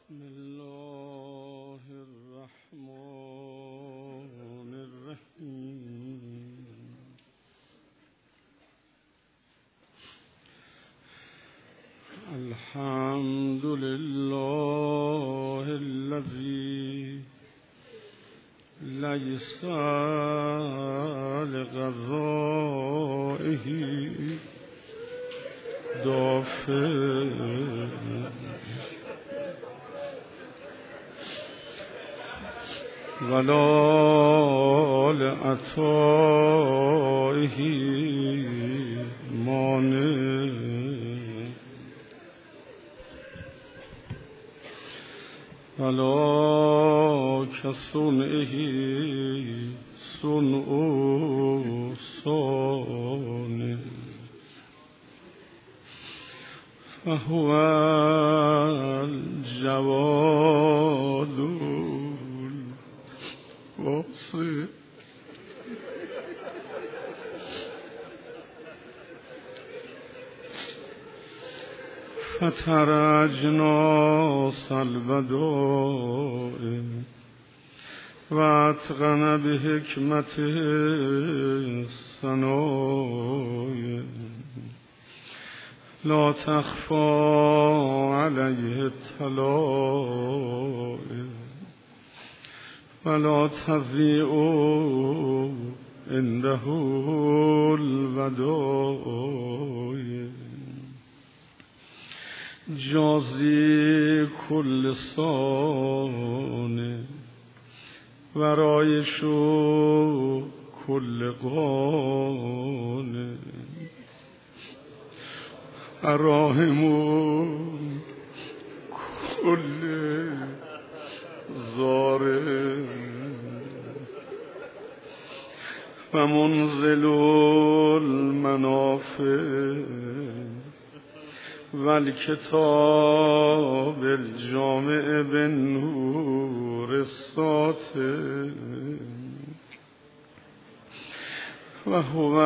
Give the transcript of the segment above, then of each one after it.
بسم الله الرحمن الرحیم. الحمد لله الذي ليس لقضائه دافع ولا لعطائه مانع ولا كصنعه صنع صانع فهو الجواد الواسع فتر اجناس البدائع واتقن بحکمته الصنایع لا تخفى عليه الطلائع ولا تضيع عنده الودائع جازي كل صانع ورایش كل قانع الراحم كل زارع ومنزل المنافع والکتاب الجامع بالنور الساطع وهو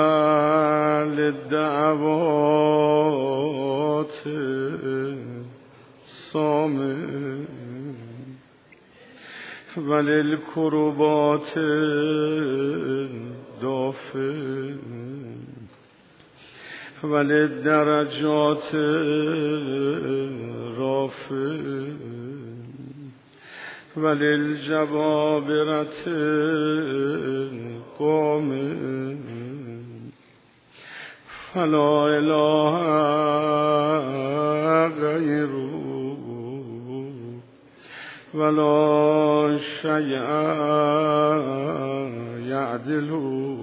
للدعوات صامع وللكربات دافع وللدرجات رافع وللجبابرة قامع فلا إله غيره ولا شيء يعدله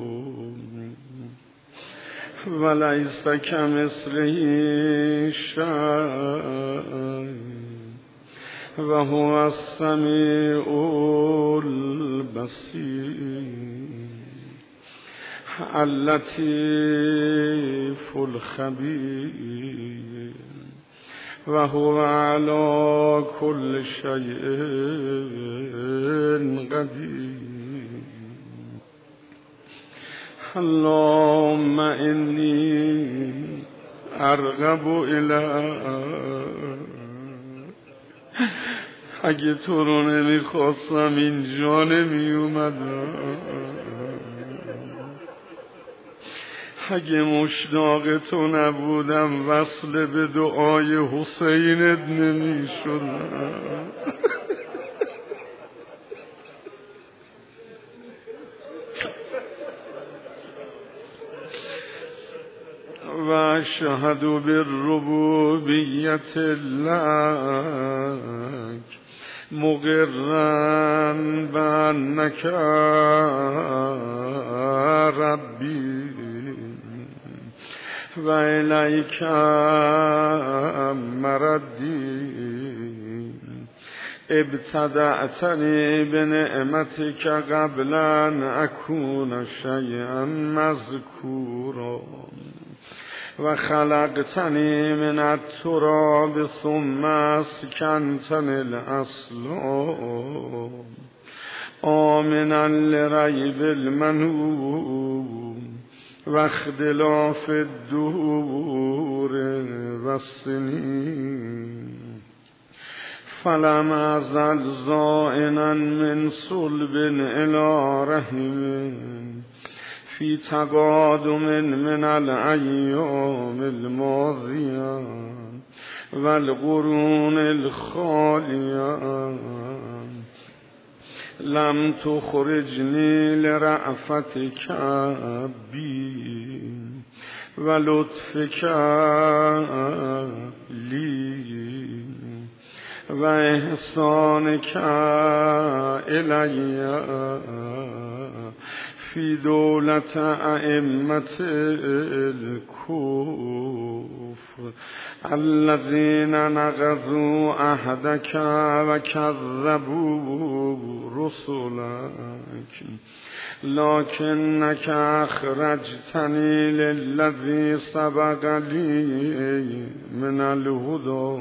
وليس كمثله شيء وهو السميع البصير اللطيف الخبير وهو على كل شيء قدير. اللهم إني أرغب إليك. اگه تو رو نمیخواستم اینجا نمیومدم، اگه مشتاق تو نبودم وصل به دعای حسینت نمیشدم. و اشهد بالربوبیت لک مقرا بانک ربی و الیک مردی ابتدعتنی بنعمتک قبل ان اکون شیئا مذکورا و خلقتنی من التراب ثم اسکنتنی الاسلام آمنا لریب المنون و اختلاف الدهور و السنین فلم ازل زائنا من صلب الى رحم فی تقادم من الایام الماضیه والقرون الخالیه لم تخرجنی لرأفتک بی و لطفک لی و احسانک الی فی دولت ائمة الکفر الذین نقضوا عهدک و کذبوا رسلک لکنک اخرجتنی للذی سبق لی من الهدی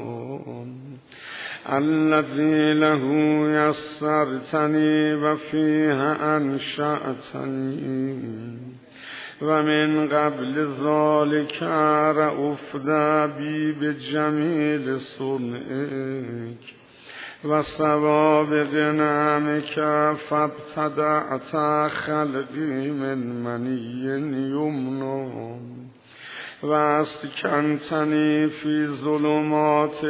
الذی له یسرتنی و فیه انشأتنی و من قبل ذلك رأفت بی بجمیل صنعک و سوابق نعمک فابتدعت خلقی من منی یمنی و اسکنتنی فی ظلمات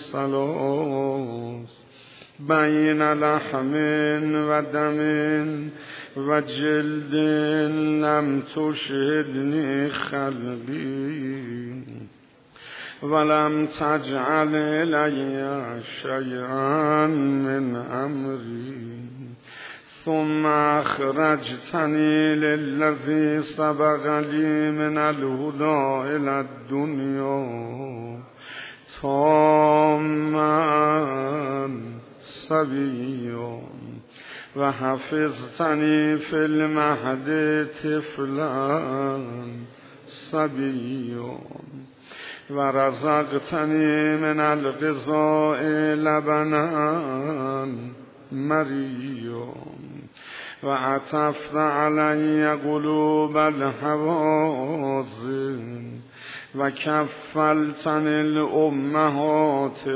ثلاث بین لحم و دم و جلد لم تشهدنی خلقی ولم تجعل الی شیئا من امری ثم اخرجتنی للذی سبق لی من الهدی الی الدنیا تاما صبیا و حفظتنی فی المهد طفلا صبیا و رزقتنی من الغذاء لبنا مریا و عطفت علی قلوب الحوازن و کفلتنی الامهات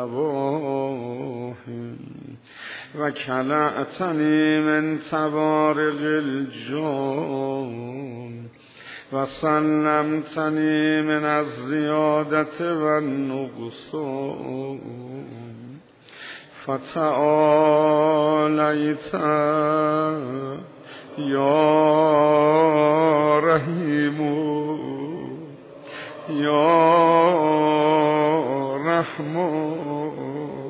الرواحم و کلأتنی من توارق الجان و سلمتنی من الزیادت و النقصان فتعالیت یا رحیم یا رحمان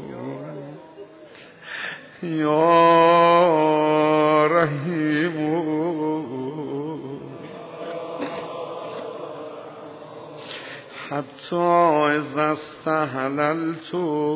یا رحیم حتی اذا استحللت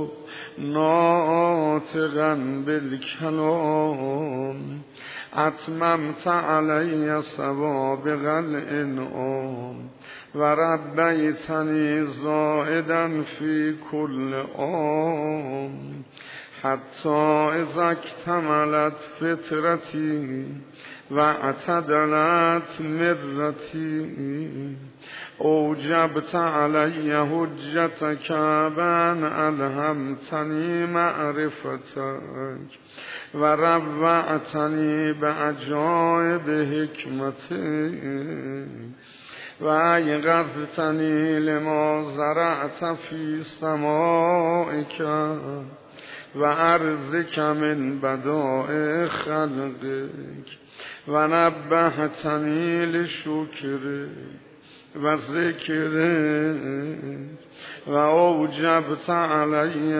ناطقا بالکلام اتممت علی سوابق الانعام و ربیتنی زائدا فی کل عام حتی اذا اکتملت فطرتی و اعتدلت مرتی اوجبت علی حجتک بان الهمتنی معرفتک و روعتنی بعجائب حکمتک و ایقظتنی لما زرعت فی سمائک و ارضک من بدائع خلقک و نبهتنی لشکرک و ذکرک و اوجبت علی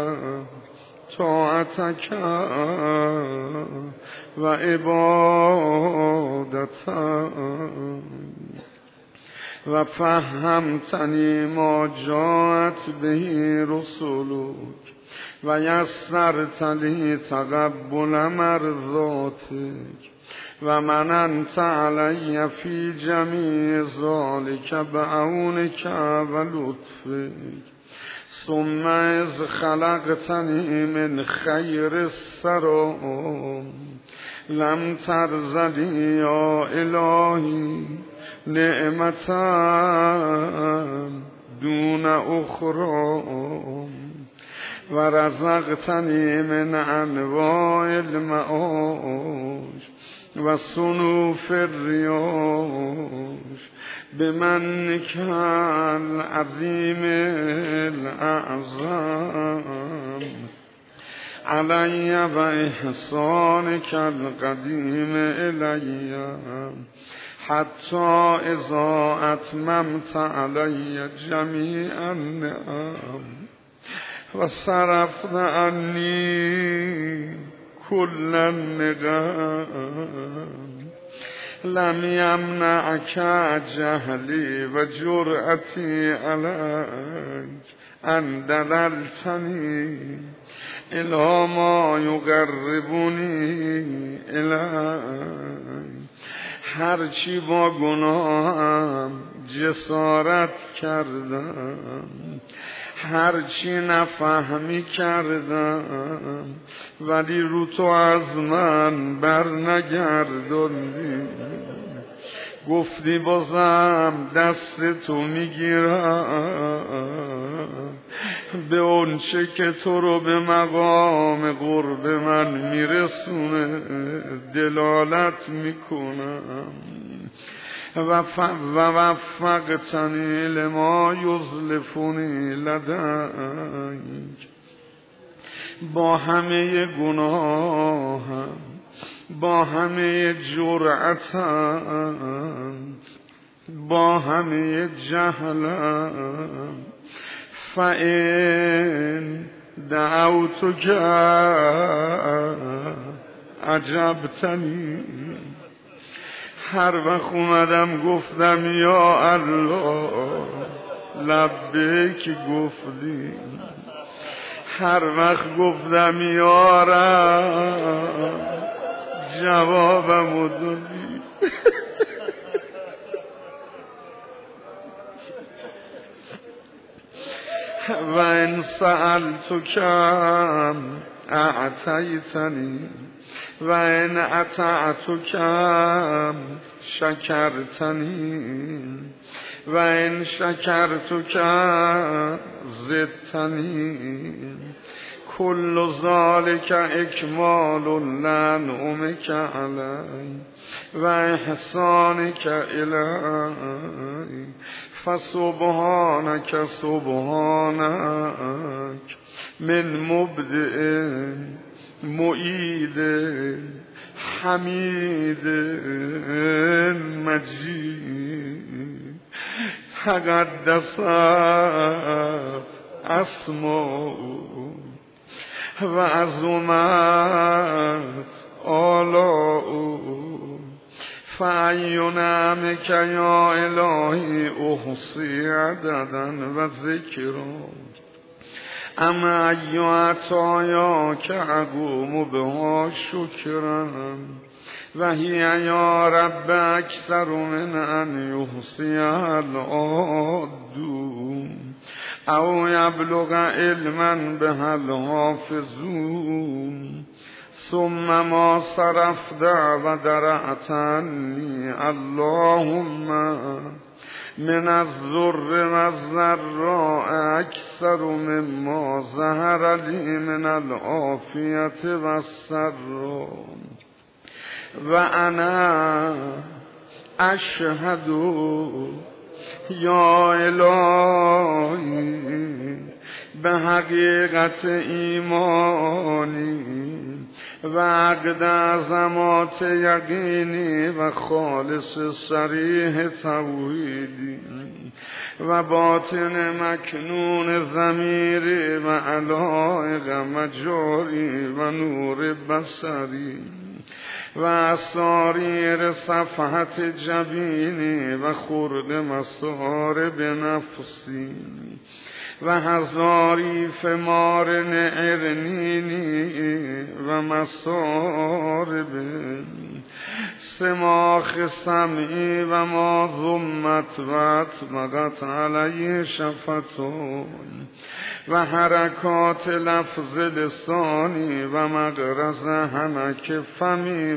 طاعتک و عبادتک و فهمتنی ما جاءت به رسولک و یسرت لی تقبل مرضاتک و مننت علی فی جمیع ذلک بعونک و لطفک ثم اذ خلقتنی من خیر السرى لم ترزلی یا الهی نعمتا دون اخرى و رزقتنی من انواع المعاش و صنوف الریاش بمنک العظیم الاعظم علی و احسانک القدیم الی حتی اذا اتممت علی جمیع النعم و صرفت عنی کل النقم لم یمنعک جهلی و جرأتی علیک ان دللتنی الی ما یقربنی الیک. هرچی با گناهم جسارت کردم، هرچی نفهمی کردم، ولی رو تو از من بر نگرداندی. گفتی بازم دست تو میگیرم، به اون چه که تو رو به مقام قرب من میرسونه دلالت میکنم. و وفقتنی لما یزلفونی لدیک. با همه گناهم، با همه جرأتم، با همه جهلم، فإن دعوتک عجبتنی. هر وقت اومدم گفتم یا الله لبیک گفتی، هر وقت گفتم یا رب جوابمو دادی. و ان سألتک اعطیتنی و ان اطعتک شکرتنی و ان شکرتک زدتنی. کل ذالک اکمال لنعمک علی و احسانک الی. فسبحانک سبحانک من مبدئ معید حمید مجید. تقدست اسماء و عظمت آلاء. فأی نعمک یا الهی احصی عددا و ذکرا. اما ای عطایا که اقوم بها شکرم و هی یا رب اکثر من ان یحصی العادون او یبلغ علما به الحافظون. ثم ما صرفت و درعتنی اللهم من الضر و الضراء اکثر مما ظهر لی من العافیت و السراء. و انا اشهد یا الهی به حقیقت ایمانی و عقد عظمات یقینی و خالص صریح توحیدی و باطن مکنون ضمیری و علایق مجاری و نور بصری و اساریر صفحت جبینی و خرد مصارب نفسی و هزاریف مارن ارنینی و مصارب سماخ سمعی و ما ضمت و اطبقت علیه شفتون و حرکات لفظ لسانی و مغرز حنک فمی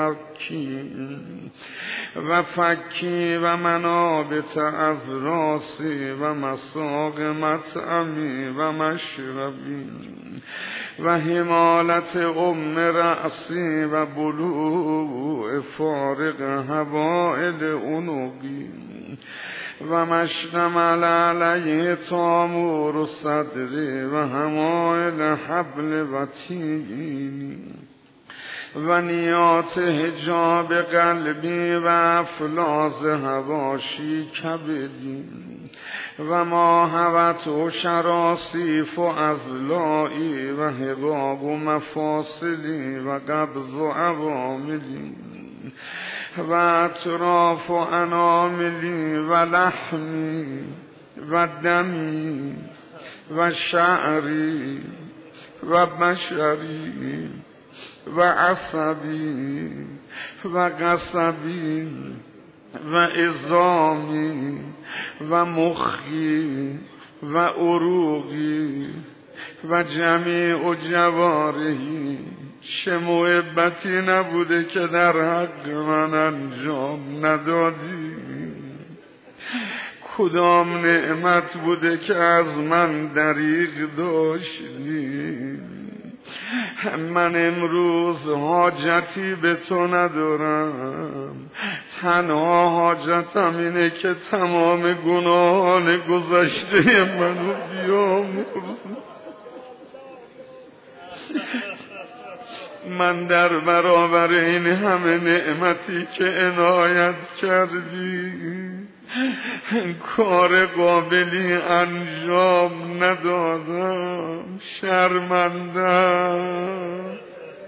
و فکی و منابت اذراسی و مساق مطعمی و مشربی و حمالت رأسی و بلوع فارق حوائل عنقی و مشتمل علیه تامور صدری و حمائل حبل و تیگینی و نیات حجاب قلبی و افلاز هواشی کبدی و ما هوت و شراسیف و ازلائی و حقاق و مفاصلی و قبض و عواملی و اطراف و اناملی و لحمی و دمی و شعری و بشری و عصبی و قصبی و عظامی و مخی و عروقی و جمیع جوارحی چه محبتی نبوده که در حق من انجام ندادی، کدام نعمت بوده که از من دریغ داشتی. من امروز حاجتی به تو ندارم، تنها حاجتم اینه که تمام گناهان گذشته منو بیامرز. من در برابر این همه نعمتی که عنایت کردی کار قابلی انجام ندادم، شرمندم،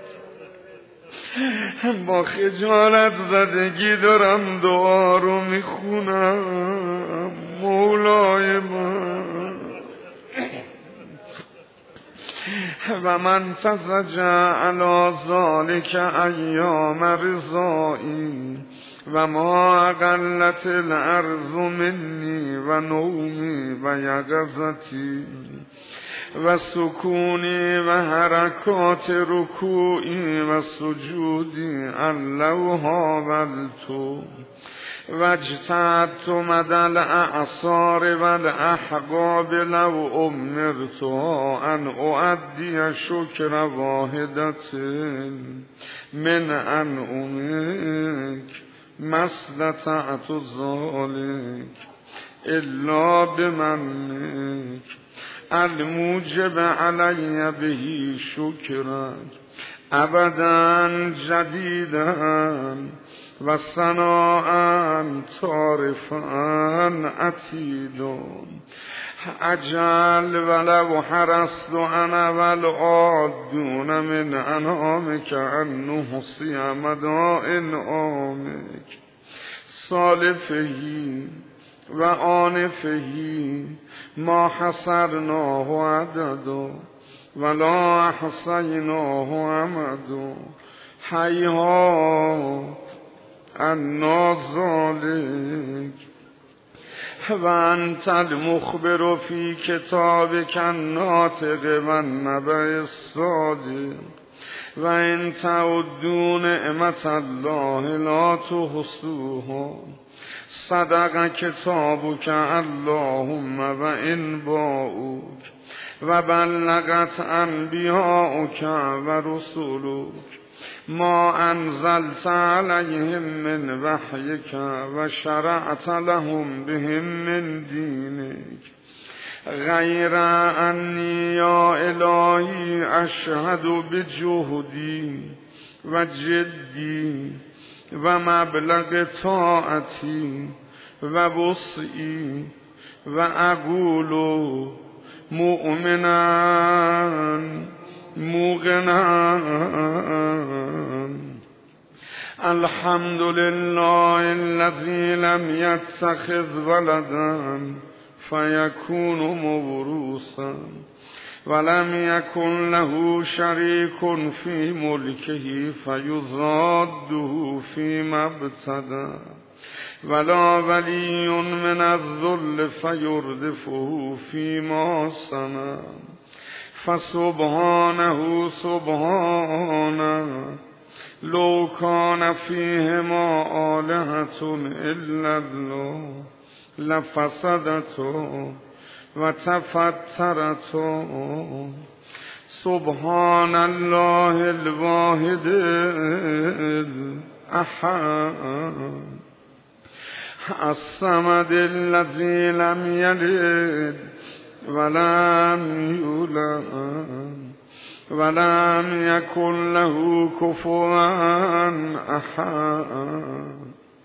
با خجالت زدگی دارم دعا رو میخونم. مولای من و من تزجع علی ذالک ایام رضایی و ما اقلت الارض منی و نومی و یقظتی و سکونی و حرکات رکوعی و سجودی اللو حاولتو و اجتهدت مدى الاعصار و الاحقاب لو امرتها ان اؤدی شکر واحدت من ان امک مستطعت ذلك الا بمنک الموجب علی به شکرک ابدا جدیدا و ثناء تعرفا عتیدون اجل ولو حرست انا والعادون من انعامک ان نحصی مدائن آمک صالفهی و آنفهی ما حصرناه عددا ولا احصیناه عمدا حیها انا ذالک و انت المخبر فی کتابک الناطق و النبأ الصادق و ان تعدوا نعمت الله لا تحصوها صدق کتابک اللهم و ان باؤک و بلغت انبیاؤک و رسولک ما انزلت علیهم من وحیک و شرعت لهم بهم من دینک غیر انی یا الهی اشهد بجهدی و جدی و مبلغ طاعتی و وسعی و اقول مؤمنا موقنا الحمد لله الذي لم يتخذ ولدا فيكون موروثا ولم يكن له شريك في ملكه فيضاده فيما ابتدى ولا ولي من الذل فيردفه فيما سنى فسبحانه سبحانه لو كان فيهما آلهة إلا الله لفسدتا وتفترتا سبحان الله الواحد الأحد الصمد الذي لم يلد ولم يولد ولم يكن له كفوا أحد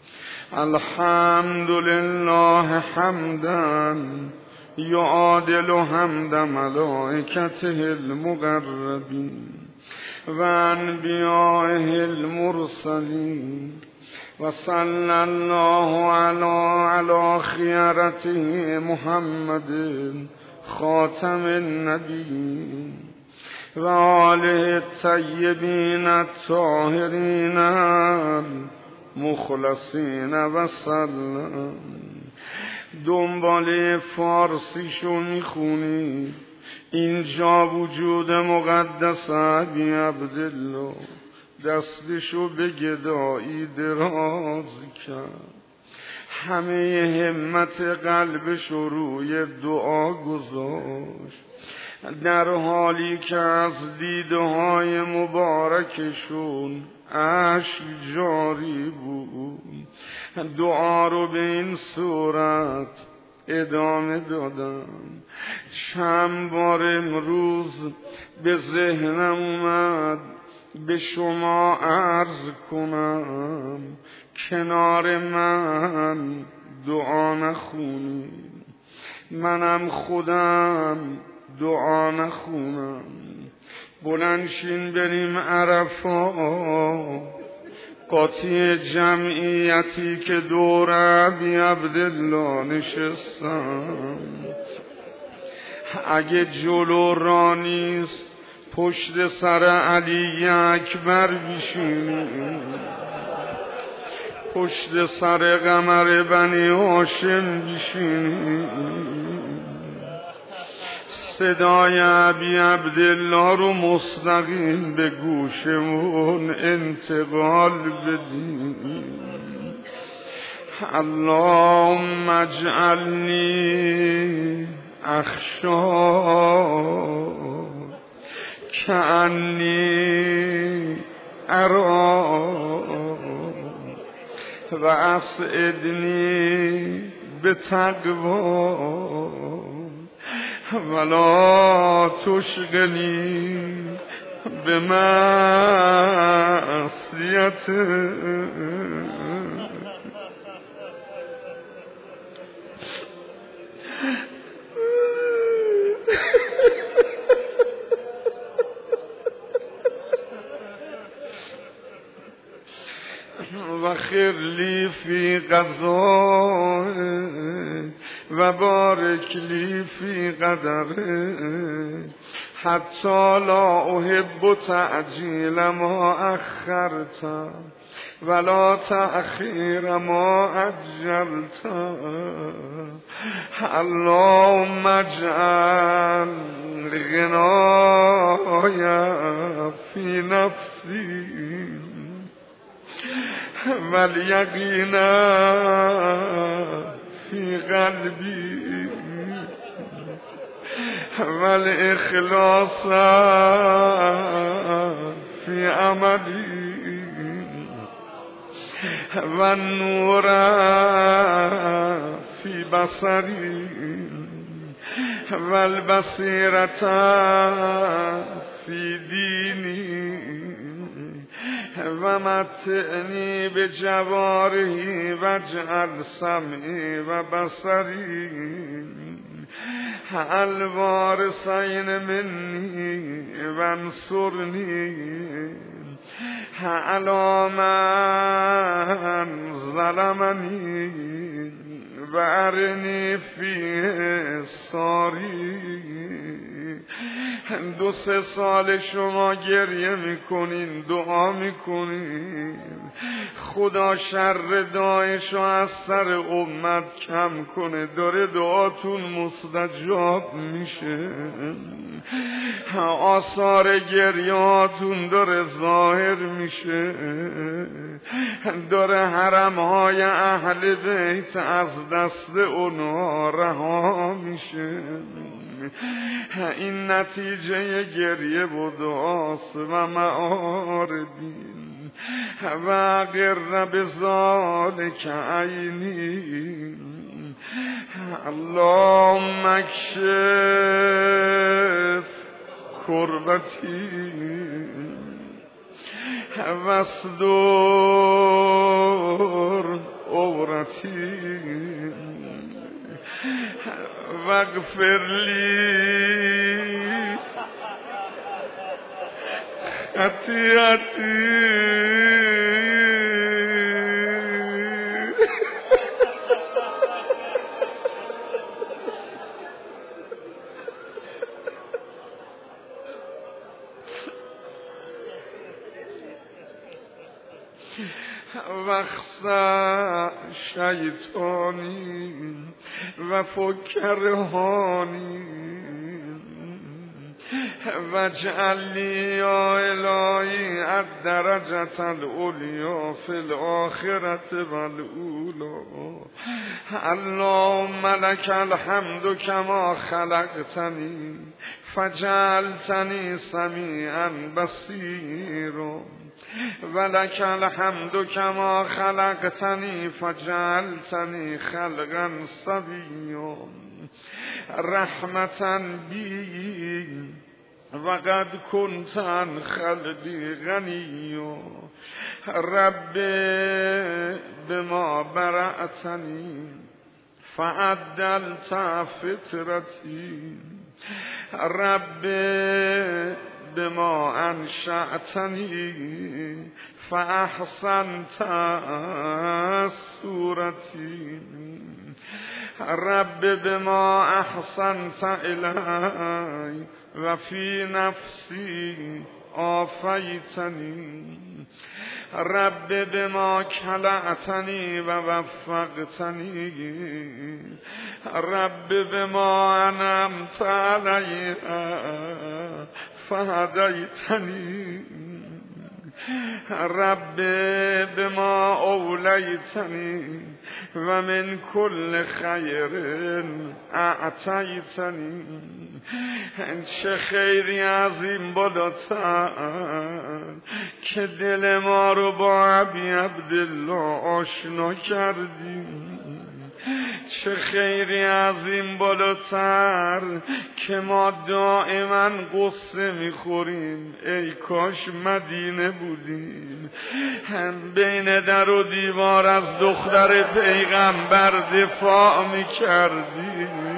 الحمد لله حمدا يعادل حمد ملائكته المقربين وأنبيائه المرسلين وصلى الله على خيرته محمد خاتم النبيين وآله الطيبين الطاهرين المخلصين وسلم. دنبال فارسیشو میخونی اینجا وجود مقدس ابی عبدالله دستشو به گدایی دراز کرد، همه همت قلبشو روی دعا گذاشت، در حالی که از دیده‌های مبارکشون اشک جاری بود. دعا رو به این صورت ادامه دادم. چند بار امروز به ذهنم اومد به شما عرض کنم کنار من دعا نخونید، منم خودم دعا نخونم. بلندشین بریم عرفات، قاطی جمعیتی که دور ابی عبدالله نشستم. اگه جلو را نیست پشت سر علی اکبر بشینیم، پشت سر قمر بنی هاشم بشینیم، صدای ابی عبدالله رو مستقیم به گوشمون انتقال بدیم. اللهم اجعلنی اخشا کأنی ارا و اسعدنی به تقوا ولا تشغلنی به معصیت. و خیرلی فی قضای و بارک لی فی قدره حتی لا احب تعجیل ما اخرت ولا تأخیر ما عجلت. اللهم اجعل غنای فی نفسی والیقین فی قلبی والاخلاص فی عملی والنور فی بصری والبصیرة فی دینی و متعنی به جوارحی واجعل سمعی و بصری الوارثین منی وانصرنی علی من ظلمنی و ارنی فیه ساری 2-3 سال شما گریه میکنین، دعا میکنین خدا شر داعش از سر امت کم کنه، داره دعاتون مستجاب میشه، آثار گریهاتون داره ظاهر میشه، داره حرمهای اهل بیت از دست اونها رها میشه. این نتیجه گریه و دعاست و معاربین و غیر بذالک عینی. اللهم اکشف کربتی واستر عورتی واغفر لی خطیئتی. وخسع شیطانی و فکرهانی واجعلنی یا الهی الدرجة العلیا فی الآخرة والأولی. اللهم لك الحمد كما خلقتني فجعلتني سميعا بصيرا ولك الحمد كما خلقتني فجعلتني خلقا سويا رحمة بي وقد كنت عن خلقي غنيا رب بما برأتني فعدلت فطرتي رب بما انشأتني فاحسنت صورتي رب بما احسنت الي وفي نفسي عافيتني رب بما كلأتني ووفقتني رب بما أنعمت علي فهديتني رب بما أوليتني ومن كل خير أعطيتني. چه خیری عظیم بالاتر که دل ما رو با ابی عبدالله آشنا کردی. چه خیری عظیم بالاتر که ما دائما قصه میخوریم ای کاش مدینه بودیم، بین در و دیوار از دختر پیغمبر دفاع میکردیم.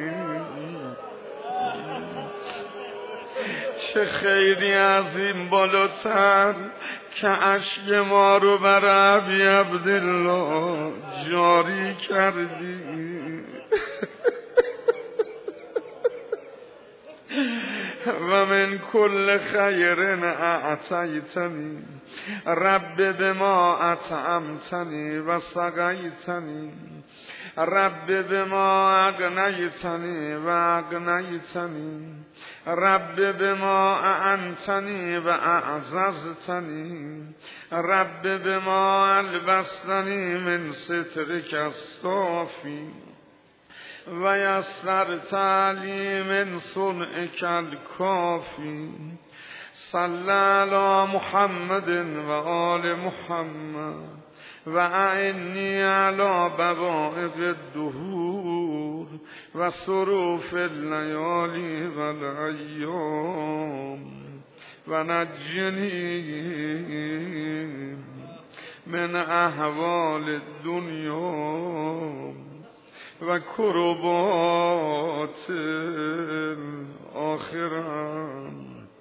چه خیری عظیم بالاتر که اشک ما رو بر ابی عبدالله جاری کردی. و من کل خیر اعطیتنی رب بما اطعمتنی و سقیتنی رب بما اغنیتنی و اغنیتنی رب بما اعنتنی و اعززتنی رب بما البستنی من سترک الصافی و یسرت علی من صنعک الکافی. صلی علی محمد و آل محمد و اعنی علی بوائق الدهور و صروف اللیالی و الایام و نجنی من احوال الدنیا و کربات الاخره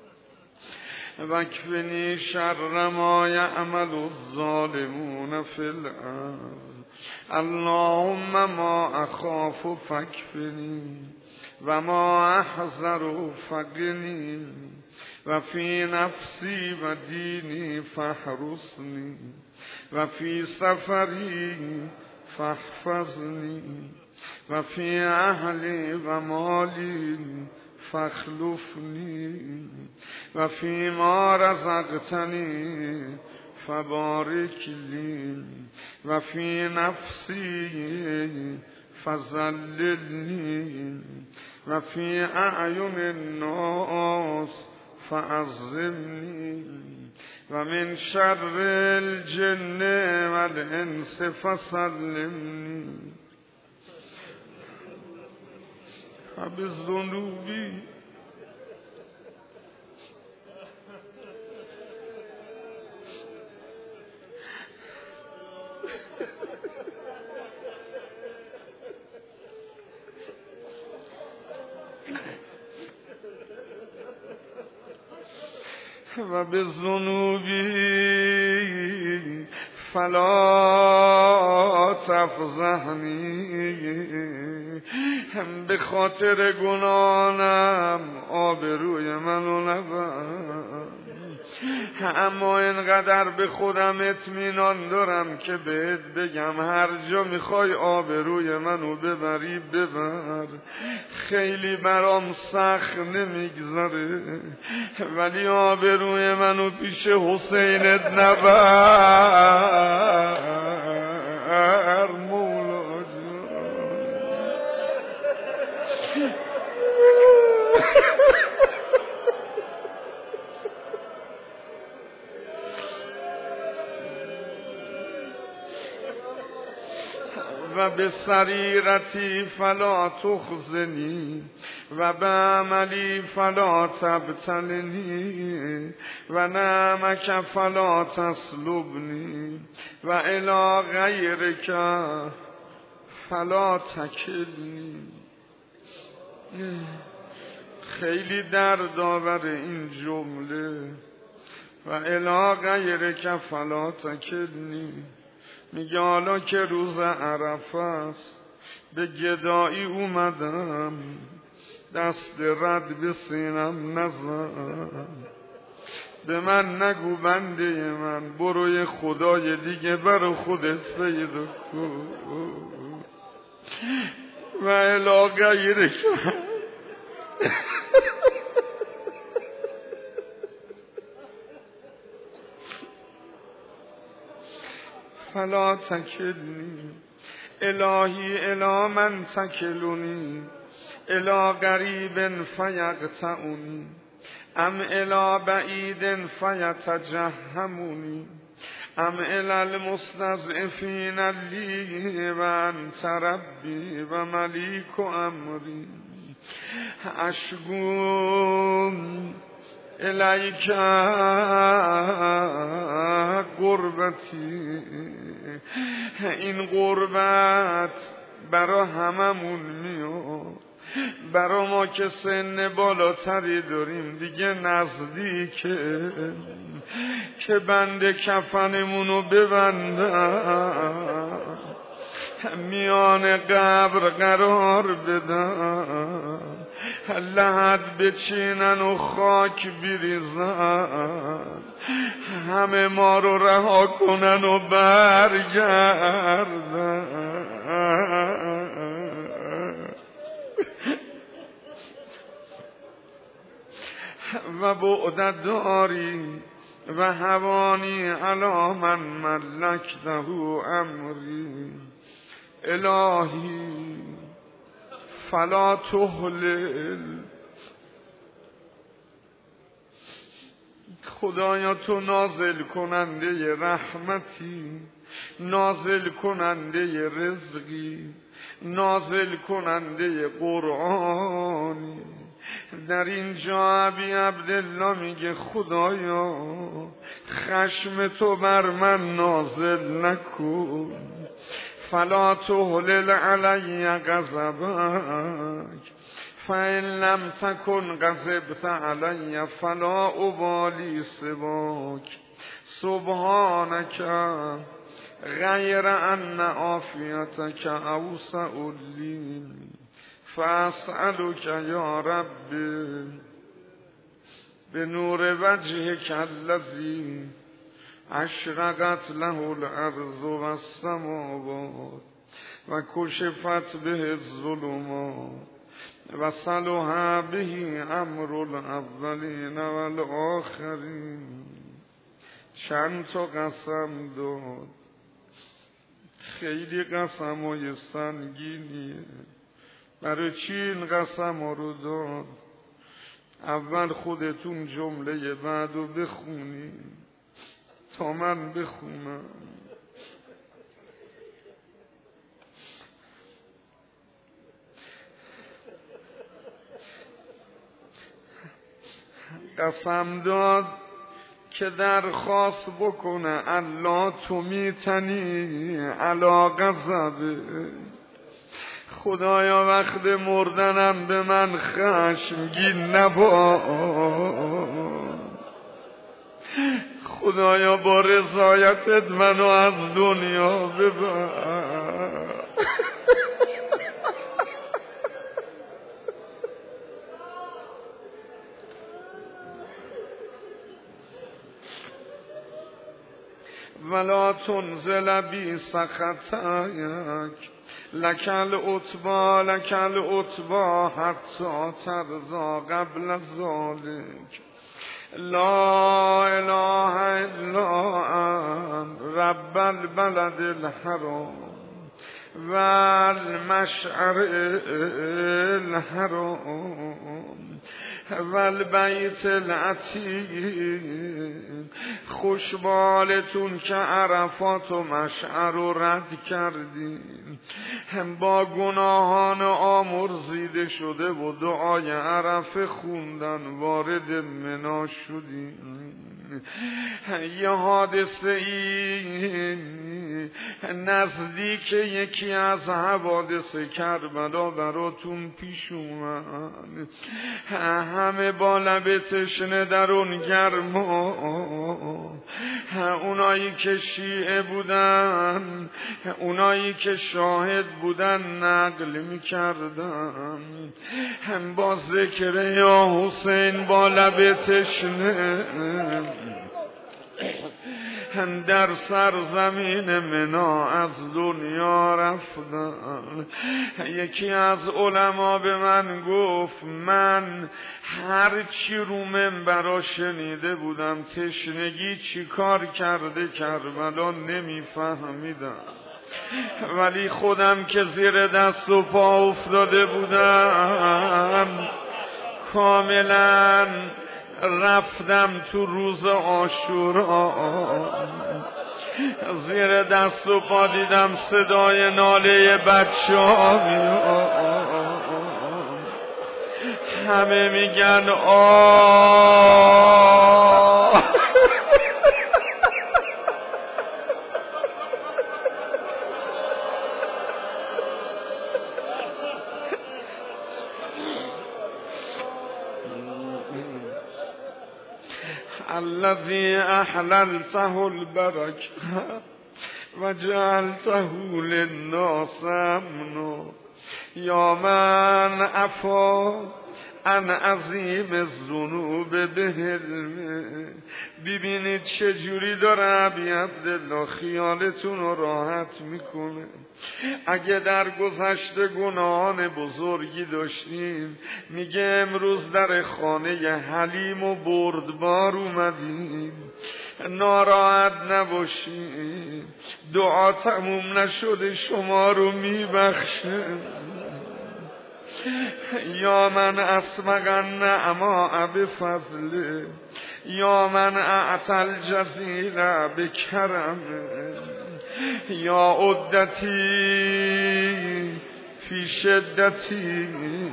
و کفنی شر ما یعمل الظالمون فی الارض. اللهم ما اخاف فکفنی و ما احذر فقنی و فی نفسی و دینی فاحرسنی و فی سفری فاحفظنی و فی اهلی و مالی فاخلفنی و فی ما رزقتنی فبارک لی و فی نفسی فذللنی و فی اعین الناس فعظمنی و من شر الجن و الانس فسلمنی و بذنوبی و بذنوبی فلا تفضحنی به خاطر گناهانم آبروی منو نبر اما اینقدر به خودم اطمینان دارم که بهت بگم هر جا میخوای آبروی منو ببری ببر خیلی برام سخت نمیگذره ولی آبروی منو پیش حسینت نبر مولا جان و به سریرتی فلا تخزنی و به عملی فلا تبتلنی و نعمک فلا تسلبنی و الی غیرک فلا تکلنی. خیلی دردآور این جمله و الی غیرک فلا تکلنی. میگه حالا که روز عرفه است به گدایی اومدم دست رد به سینم نزن به من نگو بنده من بروی خدای دیگه برو خودت پیدا کن و الی غیرک فلا تکلنی الهی الی من تکلنی الی قریب فیقطعنی ام الی بعید فیتجهمنی ام الی المستضعفین لی و انت ربی و ملیک امری اشکو الیک قربتی. این قربت برا هممون میاد برا ما که سن بالاتری داریم دیگه نزدیکه که بند کفنمونو ببندن میان قبر قرار بدن لحد بچینن و خاک بریزن همه ما رو رها کنن و برگردن و بعدت داری و هوانی علی من ملکته امری الهی فلا تهلل. خدایا تو نازل کننده رحمتی نازل کننده رزقی نازل کننده قرآنی. در اینجا ابی عبدالله میگه خدایا خشم تو بر من نازل نکن فلا تهلل علی غضبک فإن لم تكن غضبت علی فلا ابالی سواک سبحانک غیر ان عافیتک اوسع لی فاسألک یا ربی به نور وجهک الذی اشرقت له الارض و السماوات و کشفت به الظلمات و صلح به امر الاولین و الاخرین. چند تا قسم داد، خیلی قسم های سنگینیه. برای چی این قسم ها رو داد؟ اول خودتون جمله بعد رو بخونی تا من بخونم. قسم داد که درخواست بکنه الله تو میتنی علا غضبه. خدایا وقت مردنم به من خشمگین نباش. خدایا با رضایتت منو از دنیا ببر. ولا تنزل بی سخطک لکل عتبا لکل عتبا حتی ترضا قبل ذالک. لا اله الا انت رب البلد الحرام و المشعر الحرام و البیت العتیق. خوشبالتون که عرفات و مشعر رو رد کردیم، با گناهان آمرزیده شده و دعای عرفه خوندن وارد منا شدیم. یه حادثه ای نزدیک یکی از حوادث کربلا براتون پیش اومد. همه با لب تشنه در اون گرما، اونایی که شیعه بودن، اونایی که شاهد بودن نقل میکردن با ذکر یا حسین با لب تشنه در سرزمین منا از دنیا رفتن. یکی از علما به من گفت من هر چی رو منبرا شنیده بودم تشنگی چی کار کرده کربلا نمیفهمیدم، ولی خودم که زیر دست و پا افتاده بودم کاملا رفتم تو روز عاشورا. زیر دست و پا دیدم صدای ناله بچه ها میاد، همه میگن آه. الذي احللته البركة وجعلته للناس امنا یا من عفا عن عظیم الذنوب بحلمه. ببینید چجوری داره ابی عبدالله خیالتون رو راحت میکنه. اگه در گذشته گناهان بزرگی داشتیم، میگه امروز در خانه حلیم و بردبار اومدیم، ناراحت نباشیم، دعا تموم نشده شما رو میبخشه. یا من اسبق النعماء بفضله یا من اعطى الجزیل بکرمه یا عدتی فی شدتی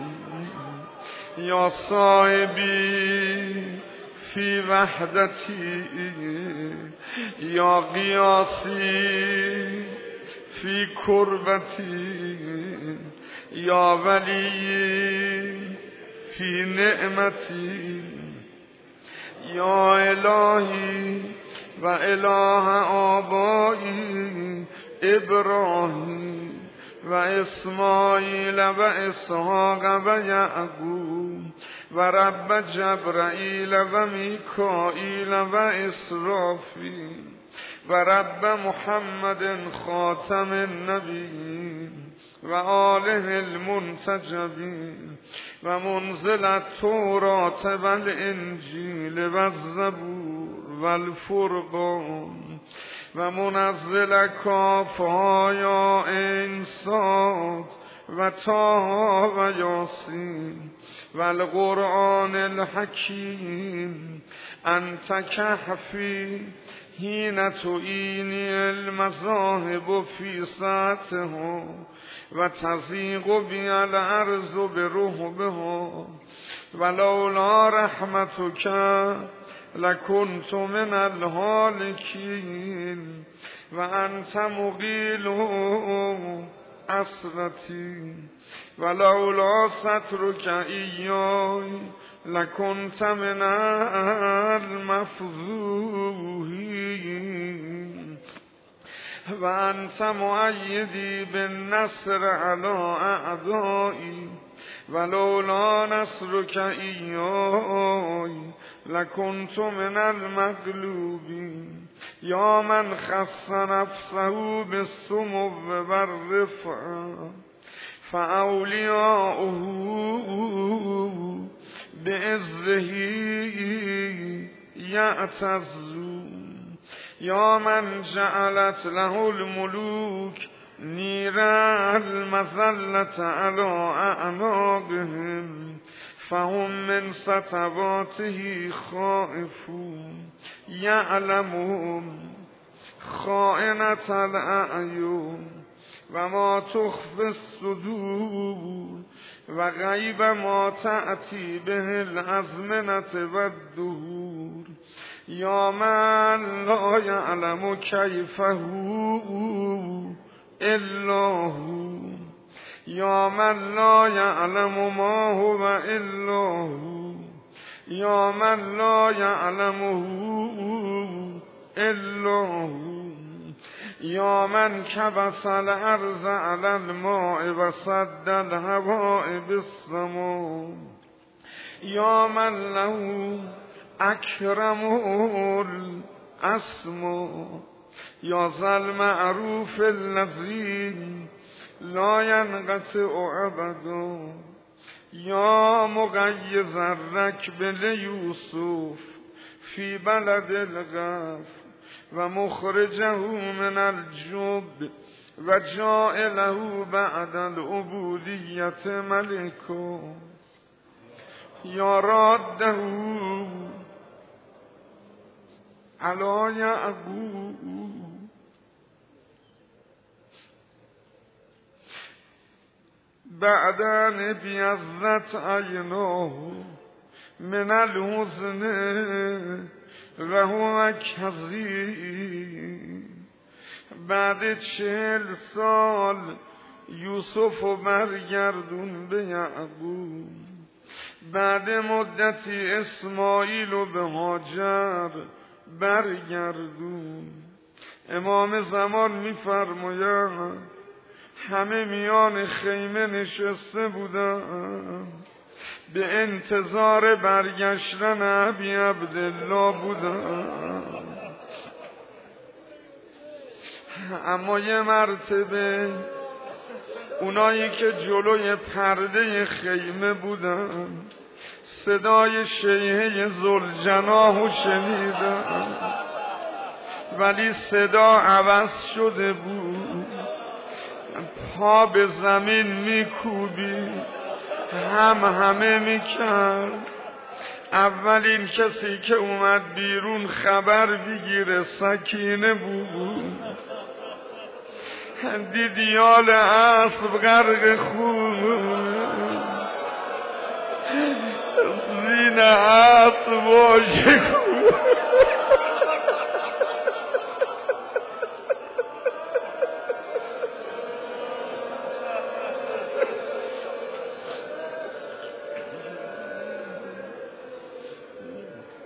یا صاحبی فی وحدتی یا قیاسی فی کربتی یا ولی فی نعمتی یا الهی و اله آبایی ابراهیم و اسماعیل و اسحاق و یعقوب و رب جبرائیل و میکائیل و اسرافیل و رب محمد خاتم النبیین و آله المنتجبین و منزل التوراة و الانجیل و الزبور و الفرقان و منزل کافها یا انصاد و طه و یاسین و القرآن الحکیم انت کهفی حین تعینی المذاهب فی ساعتها و تضیق بی الارض برهبها ولولا رحمتک لکنت من الهالکین و انت مقیل اسرتی ولولا سترک ایای لکنت من المفضوحین و انت مؤیدی بالنصر علی اعدایی ولولا نصرک ایای لکنت من المغلوبین یا من خص نفسه بالسمو والرفعه فاولیاؤه بعزه یعتزون یا من جعلت له الملوک نیرا المذلة على اعناقهم فهم من سطواته خائفون یعلمون خائنة الاعین و ما تخفی الصدور و غیب ما تأتی به الازمنة و الدهور یا من لا یعلم کیفه الا هو یا من لا یعلم ما هو الا هو یا من لا یعلمه الا هو یا من کبس الارض علی الماء و سد الهواء بالسماء یا من له اکرم الاسماء یا ذا المعروف الذی لا ینقطع ابدا یا مغیظ الرکب لیوسف فی بلد الغف و مخرجه من الجب و جائله بعد العبودیت ملکا یا راده علی یعقوب بعد ان بیضت عیناه من الحزن و هو کظیم بعد 40 سال یوسف برگردون به یعقوب بعد مدتی اسماعیل به هاجر برگردون. امام زمان میفرماید همه میان خیمه نشسته بودن به انتظار برگشتن ابی عبدالله بودن، اما یه مرتبه اونایی که جلوی پرده خیمه بودن صدای شیهه ذوالجناح شنیدن، ولی صدا عوض شده بود، پا به زمین میکوبید، همه میکرد. اولین کسی که اومد بیرون خبر بگیره سکینه بود. دیدیال اسب غرق خون، زین اسب واژه کن.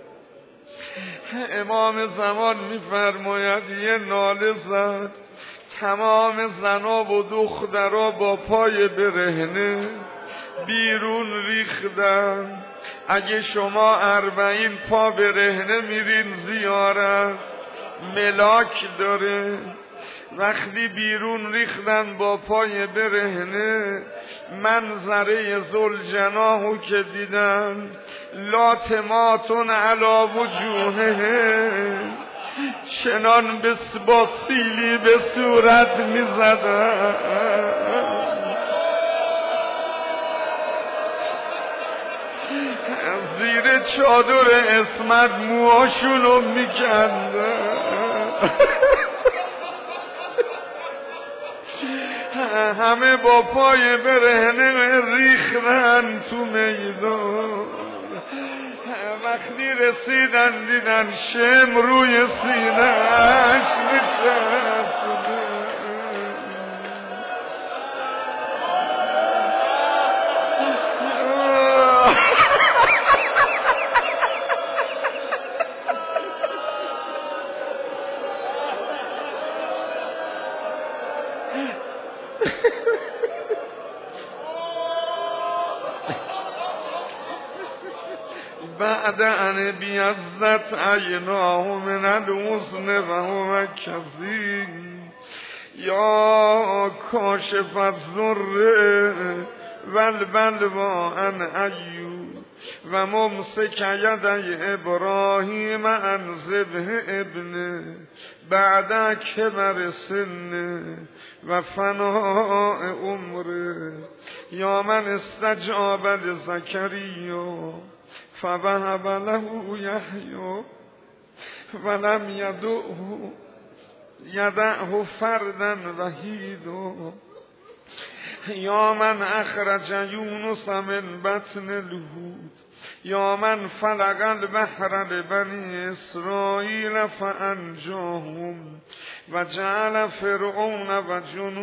امام زمان میفرماید یه ناله زد، تمام زنا و دخترها با پای برهنه بیرون ریختن. اگه شما 40 پا برهنه میرین زیارت، ملاک داره. وقتی بیرون ریختن با پای برهنه، منظره ذوالجناحو که دیدن، لاتماتون علی وجوهه، چنان با سیلی به صورت میزدن، زیر چادر عصمت موهاشونو میکندن. همه با پای برهنه ریختن تو میدان. وقتی رسیدن دیدن شم روی سینه‌اش نشسته. بعد ان بیضت عیناه من الحزن و هو کظیم یا کاشف الضر والبلوا عن ایوب و ممسک یدی ابراهیم عن ذبح ابنه بعد کبر سنه و فناء عمره یا من استجاب لزکریا فوهب له یحیی ولم یدعه فردا وحیدا یا من اخرج یونس من بطن الحوت یا من فلق البحر لبنی اسرائیل فانجاهم و جعل فرعون و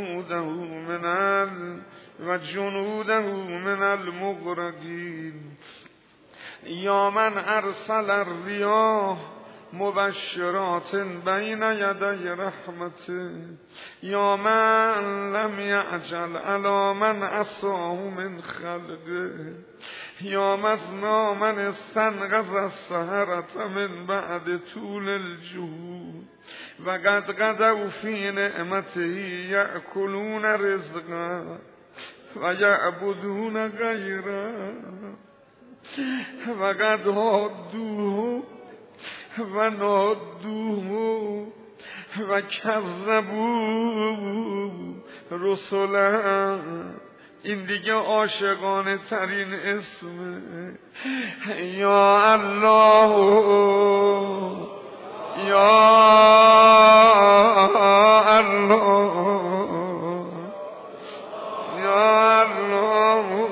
جنوده من المغرقین یا من ارسل الریاح مبشرات بین یدی رحمته یا من لم یعجل علی من عصاه من خلقه یا من استنقذ السحرة من بعد طول الجهود و قد غدوا فی نعمته یأکلون رزقا و یعبدون غیره و قد هادوه و نادوه و کذبوا رسلا. این دیگه عاشقانه ترین اسمه. یا الله یا الله یا الله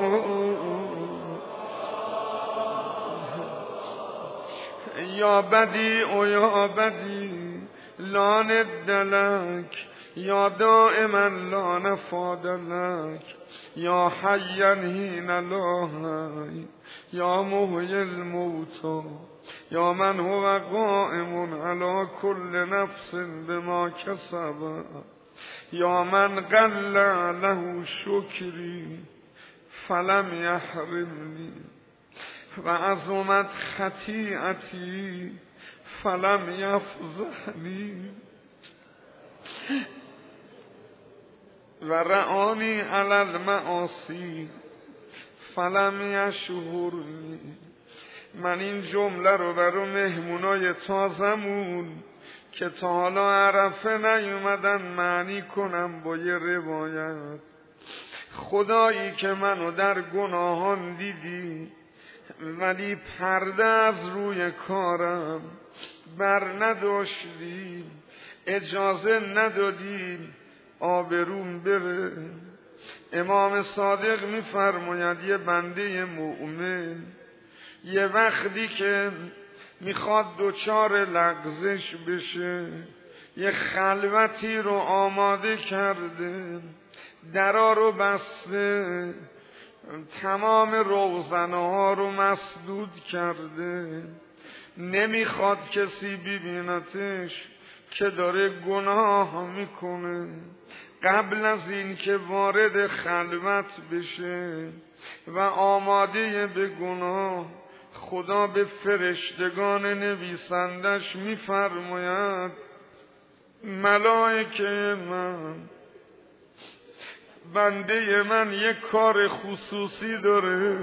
یا بدیع یا بدیع لا ند لک یا دائما لا نفاد لک یا حیا حین لا حی یا محیی الموتى یا من هو قائم علی کل نفس بما کسبت یا من قل له شکری فلم یحرمنی و عظمت خطیئتی فلم یفضحنی و رعانی علی المعاصی فلم یشهرنی. من این جمله رو برای مهمونای تازمون که تا حالا عرفه نیومدن معنی کنم با یه روایت. خدایی که منو در گناهان دیدی ولی پرده از روی کارم بر نداشتی، اجازه ندادی آبروم بره. امام صادق میفرماید یه بنده مؤمن یه وقتی که میخواد دچار لغزش بشه یه خلوتی رو آماده کرده، درا رو بسته، تمام روزنه ها رو مسدود کرده، نمیخواد کسی ببینتش، که داره گناه میکنه قبل از این که وارد خلوت بشه و آماده به گناه، خدا به فرشتگان نویسندش میفرماید ملائکه من، بنده من یک کار خصوصی داره،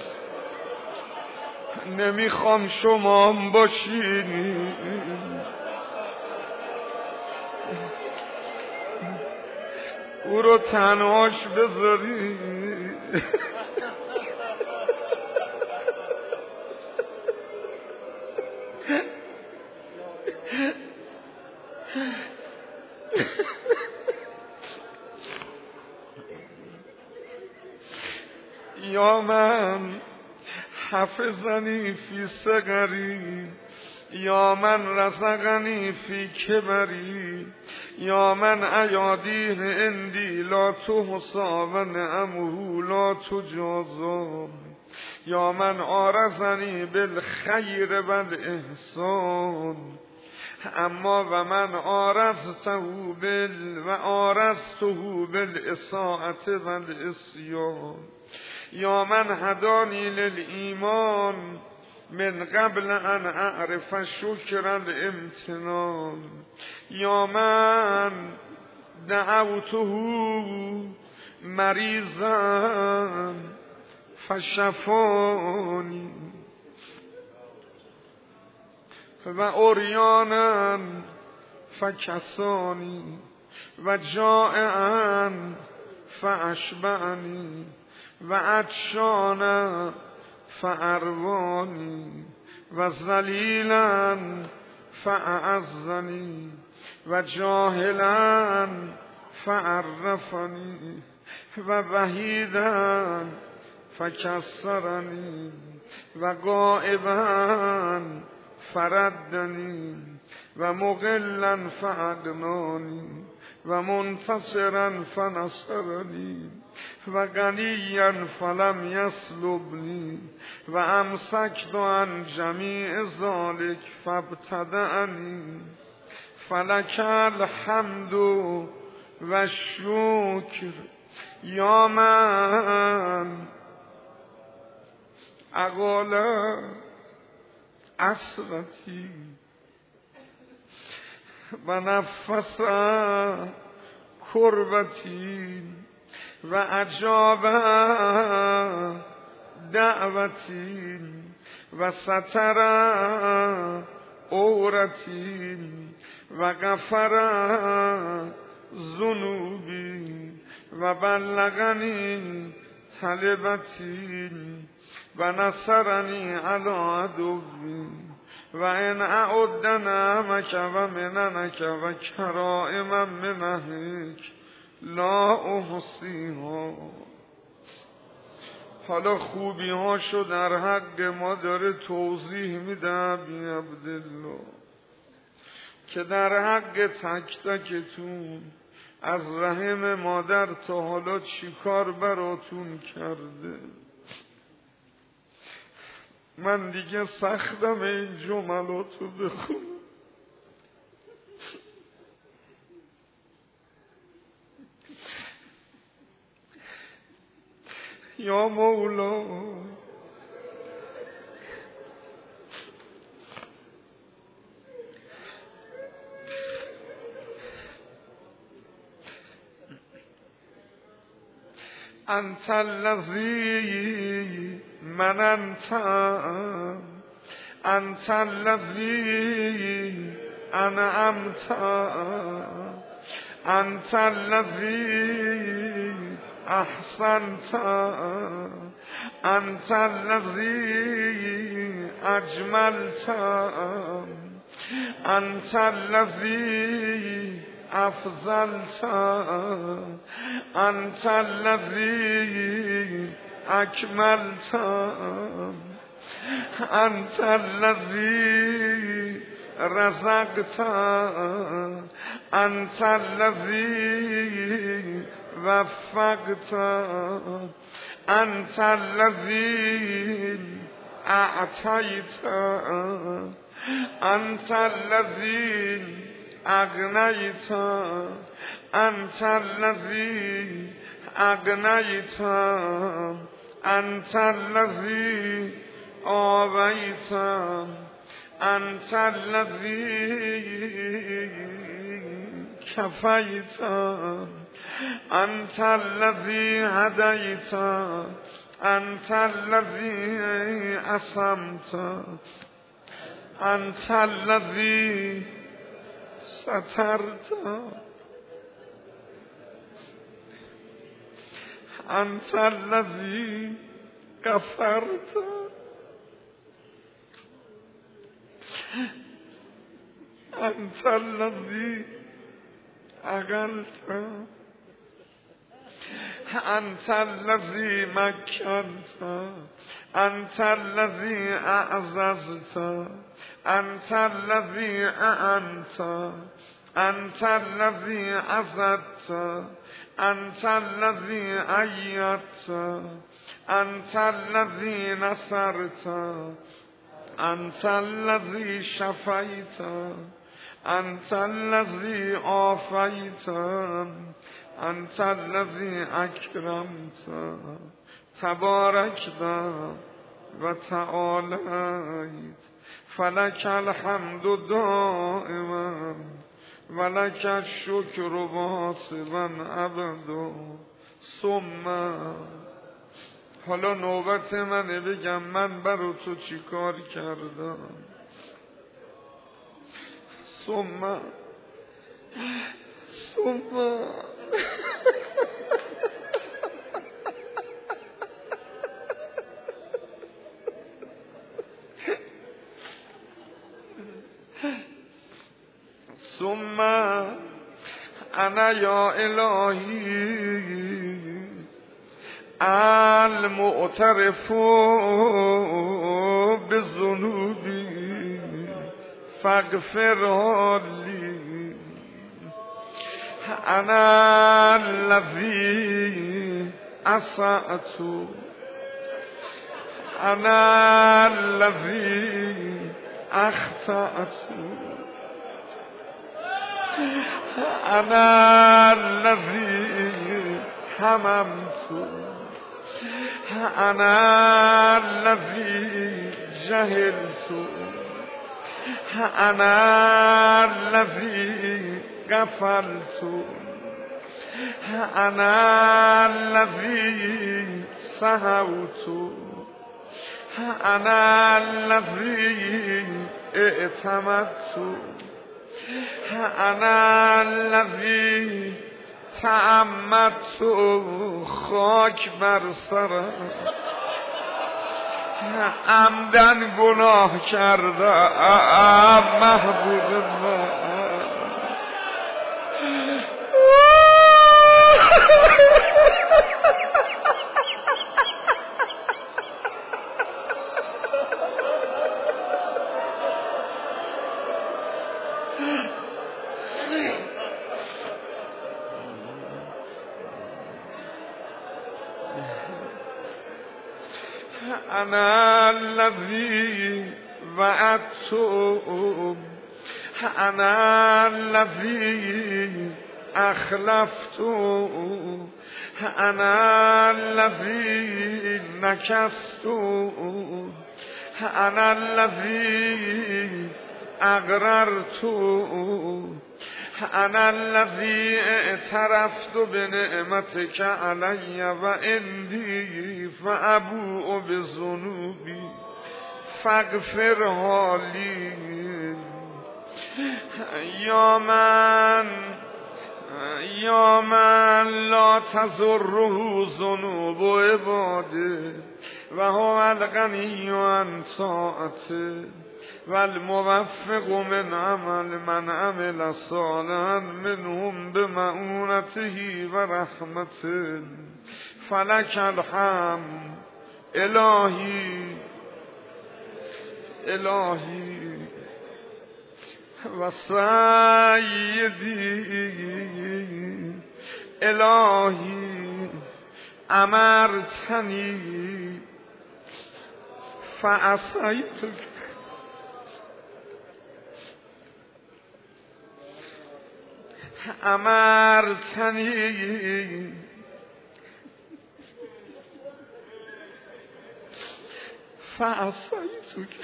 نمیخوام شما هم باشینی، او رو تنهاش بذاری. یا من حفظنی فی صغری، یا من رزقنی فی کبری، یا من ایادیه اندی لا تحصی و نعمه لا تجازی، یا من آرزنی بالخیر و الاحسان، اما و من آرزته بالاساءة و العصیان، یا من هدانی للایمان من قبل ان اعرف شکر الامتنان، یا من دعوته مریضا فشفانی و عریانا فکسانی و جائعا فاشبعنی و عطشانا فاروانی و ذلیلا فاعزنی و جاهلا فعرفنی و وحیدا فکسرنی و غائبا فردنی و مقلا فاغنانی و منتصرا فنصرنی و غنیا فلم یسلبنی و امسکت عن جمیع ذلک فابتدعنی فلک الحمد و الشکر، یا من اقال اسرتی و نفس کربتی و اجاب دعوتی و ستر عورتی و غفر ذنوبی و بلغنی طلبتی و نصرنی علی عدوی و ان اعد نعمک و مننک و کرائم منهک لا احصیها. حالا خوبی هاشو در حق ما داره توضیح میده بی عبدالله که در حق تک تکتون از رحم مادر تا حالا چی کار براتون کرده. من دیگه سختم این جملاتو بخونم. یا مولا انت الذی مننت، انت الذی انعمت، انت الذی احسنت، انت الذی اجملت، انت الذی افضلت، انت الذی اکملت، انت الذی رزقت، انت الذی وفقت، انت الذی اعطیت، انت الذی اغنیت انت الذی اغنیت انت الذی آویت انت الذی کفیت انت الذی هدیت انت الذی عصمت انت الذی سترت انت الذی غفرت انت الذی عقلت انت الذی مکنت انت الذی اعززت انت الذی اعنت انت الذی عزدت انت الذی ایدت انت الذی نصرت انت الذی شفیت انت الذی عافیت انت الذی اکرمت تبارکت و تعالیت فلک الحمد دائما ولک الشکر واصبا ابدا. ثم حالا نوبت منه بگم من برای تو چی کار کردم. ثم ثم انا یا الهی المعترف بذنوبی فاغفرها لی انا الذی اسأت انا الذی اخطأت انا الذی هممت انا الذی جهلت انا الذی غفلت انا الذی سهوت انا الذی اعتمدت انا الذی تعمدت خاک بر سرم عمدن گناه کرده محبوب من انا الذی وعدت انا الذی اخلفت انا الذی نکست انا الذی اقررت انا الذی اعترفت بنعمتک علی و عندی فابوء بذنوبی فاغفرها لی. یا من لا تضره ذنوب عباده و هو الغنی عن طاعته و الموفق من عمل من عمل صالحا منهم بمعونته و رحمته. فلک الحمد الهی و سیدی الهی امرتنی فعصیتک امرتنی فعصیتک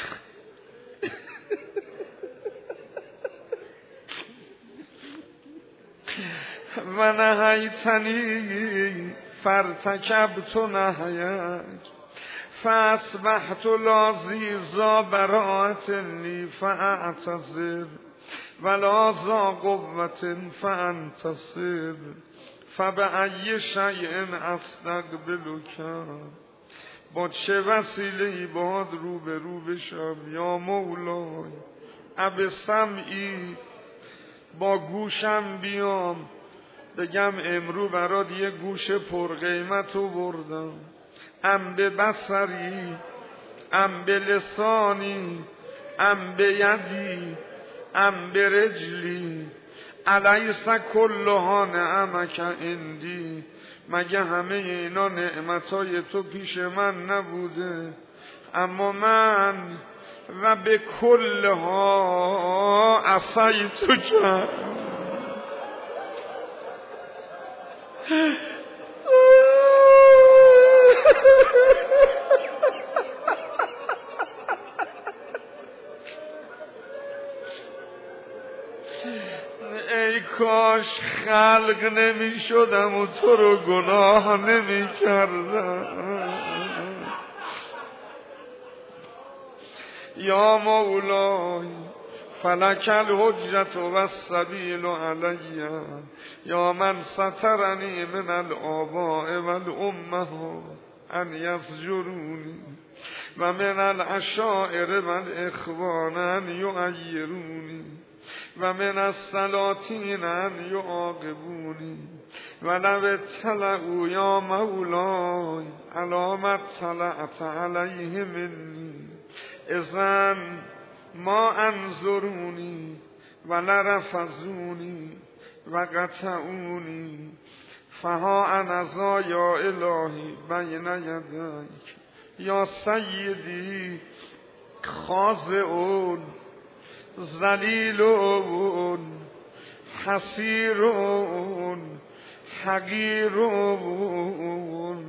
و نهیتنی فارتکبت نهیک فاصبحت لا ذا براءة لی فاعتذر ولا ذا قوة فانتصر فبأی شیء استقبلک با چه وسیله‌ای باهات روبرو بشم یا مولای اب سمعی با گوشم بیام بگم امرو برات یه گوش پرقیمتو بردم ام به بصری ام به لسانی ام به یدی ام به رجلی الیس کلها نعمک عندی مگه همه اینا نعمتای تو پیش من نبوده اما من و به کلها عصیتک ای کاش خلق نمی شدم و تو رو گناه نمی کردم یا مولای فلک الحجت و السبیل علی یا من سترنی من الآباء و الامهات ان یزجرونی و من العشائر و الاخوان ان یعیرونی و من السلاطین ان یعاقبونی و لو اطلعوا یا مولای علی ما اطلعت علیه منی اذن ما انظرونی و لرفضونی و قطعونی فها انذا یا الهی بین یدیک یا سیدی خاضعون ذلیلون حسیرون حقیرون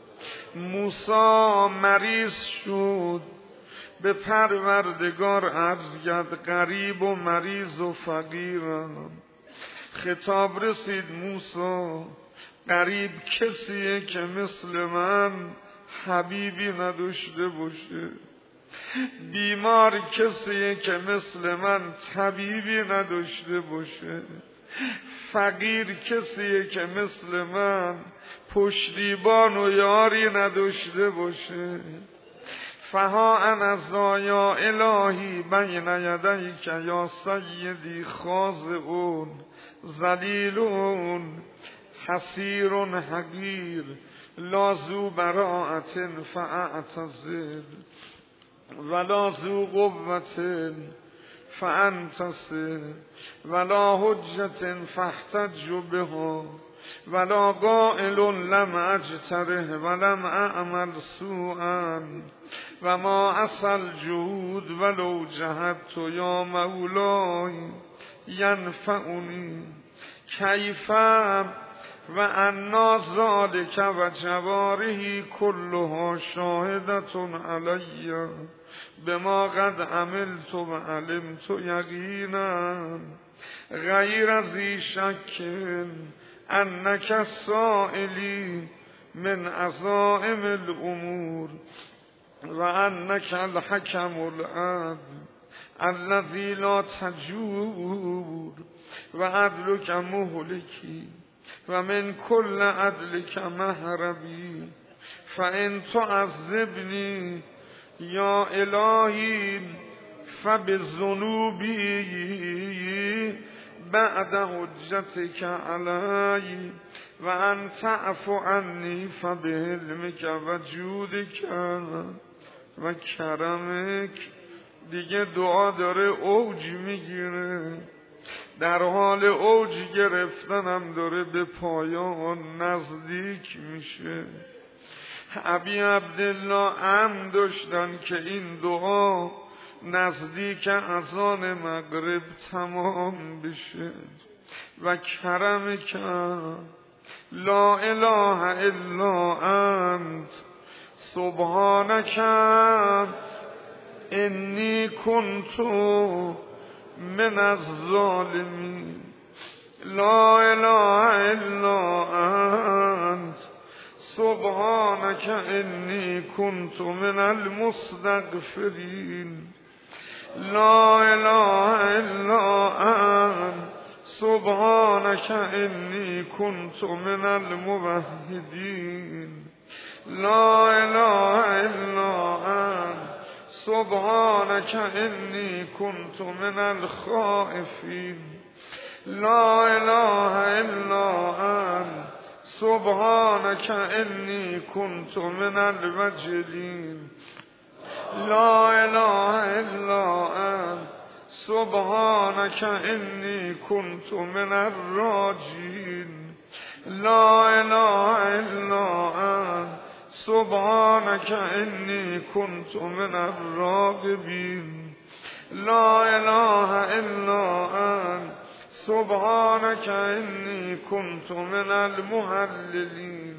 موسی مریض شد به پروردگار عرض کرد غریب و مریض و فقیرم خطاب رسید موسی غریب کسیه که مثل من حبیبی نداشته باشه بیمار کسیه که مثل من طبیبی نداشته باشه فقیر کسیه که مثل من پشتیبان و یاری نداشته باشه فها انذا یا الهی بین یدیک یا سیدی خاضعون ذلیلون حسیر حقیر لا ذو براءة فاعتذر ولا ذو قوة فانتصر ولا حجة فاحتج بها ولا قائل لم اجتره ولم اعمل سوءا و ما اصل جهود ولو جهدت یا مولای ینفعنی کیفم و انا ذالک و جوارحی کلها شاهدت علی بما قد عملت و علمت یقینا غیر ذی شک انک السائلی من عزائم الامور و انک الحکم العدل الذی لا تجور و عدلک مهلکی و من کل عدلک مهربی فان تعذبنی یا الهی فبذنوبی بعد حجتک علی و ان تعفو عنی فبحلمک و جودک و کرمک. دیگه دعا داره اوج میگیره، در حال اوج گرفتنم داره به پایان نزدیک میشه. ابی عبدالله ام داشتن که این دعا نزدیک اذان مغرب تمام بشه. و کرمک لا اله الا انت سبحانك انی کنت من الظالمین لا اله الا انت سبحانك انی کنت من المستغفرین لا اله الا انت سبحانك انی کنت من الموحدین لا اله الا انت سبحانك انی کنت من الخائفین لا اله الا انت سبحانك انی کنت من الوجلین لا اله الا انت سبحانك انی کنت من الراجین لا اله الا انت سبحانك انی کنت من الراغبین لا اله الا انت سبحانك انی کنت من المهللین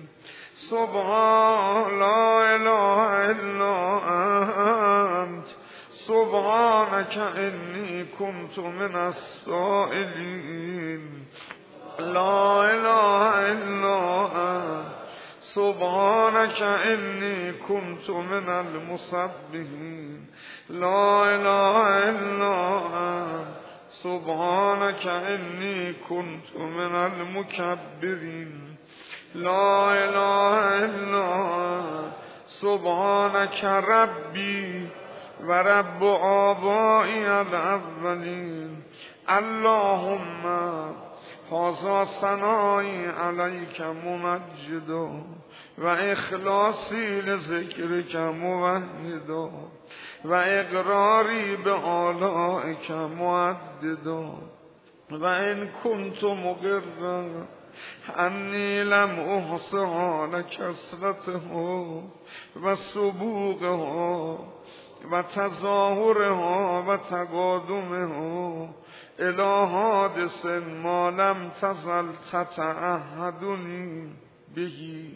لا اله الا انت سبحانك انی کنت من السائلین لا اله الا انت سبحانك انی کنت من المسبحین لا اله الا انت سبحانك انی کنت من المکبرین لا اله الا انت سبحانك ربی و رب آبائی الاولین اللهم هذا ثنایی علیک ممجد و اخلاصی لذکرک موحد و اقراری به آلائک معدد و ان کنت مقرا انی لم احصها لکثرتها و سبوقها و تظاهرها و تقادمها الى حادث ما لم تزل تتعهدنی بهی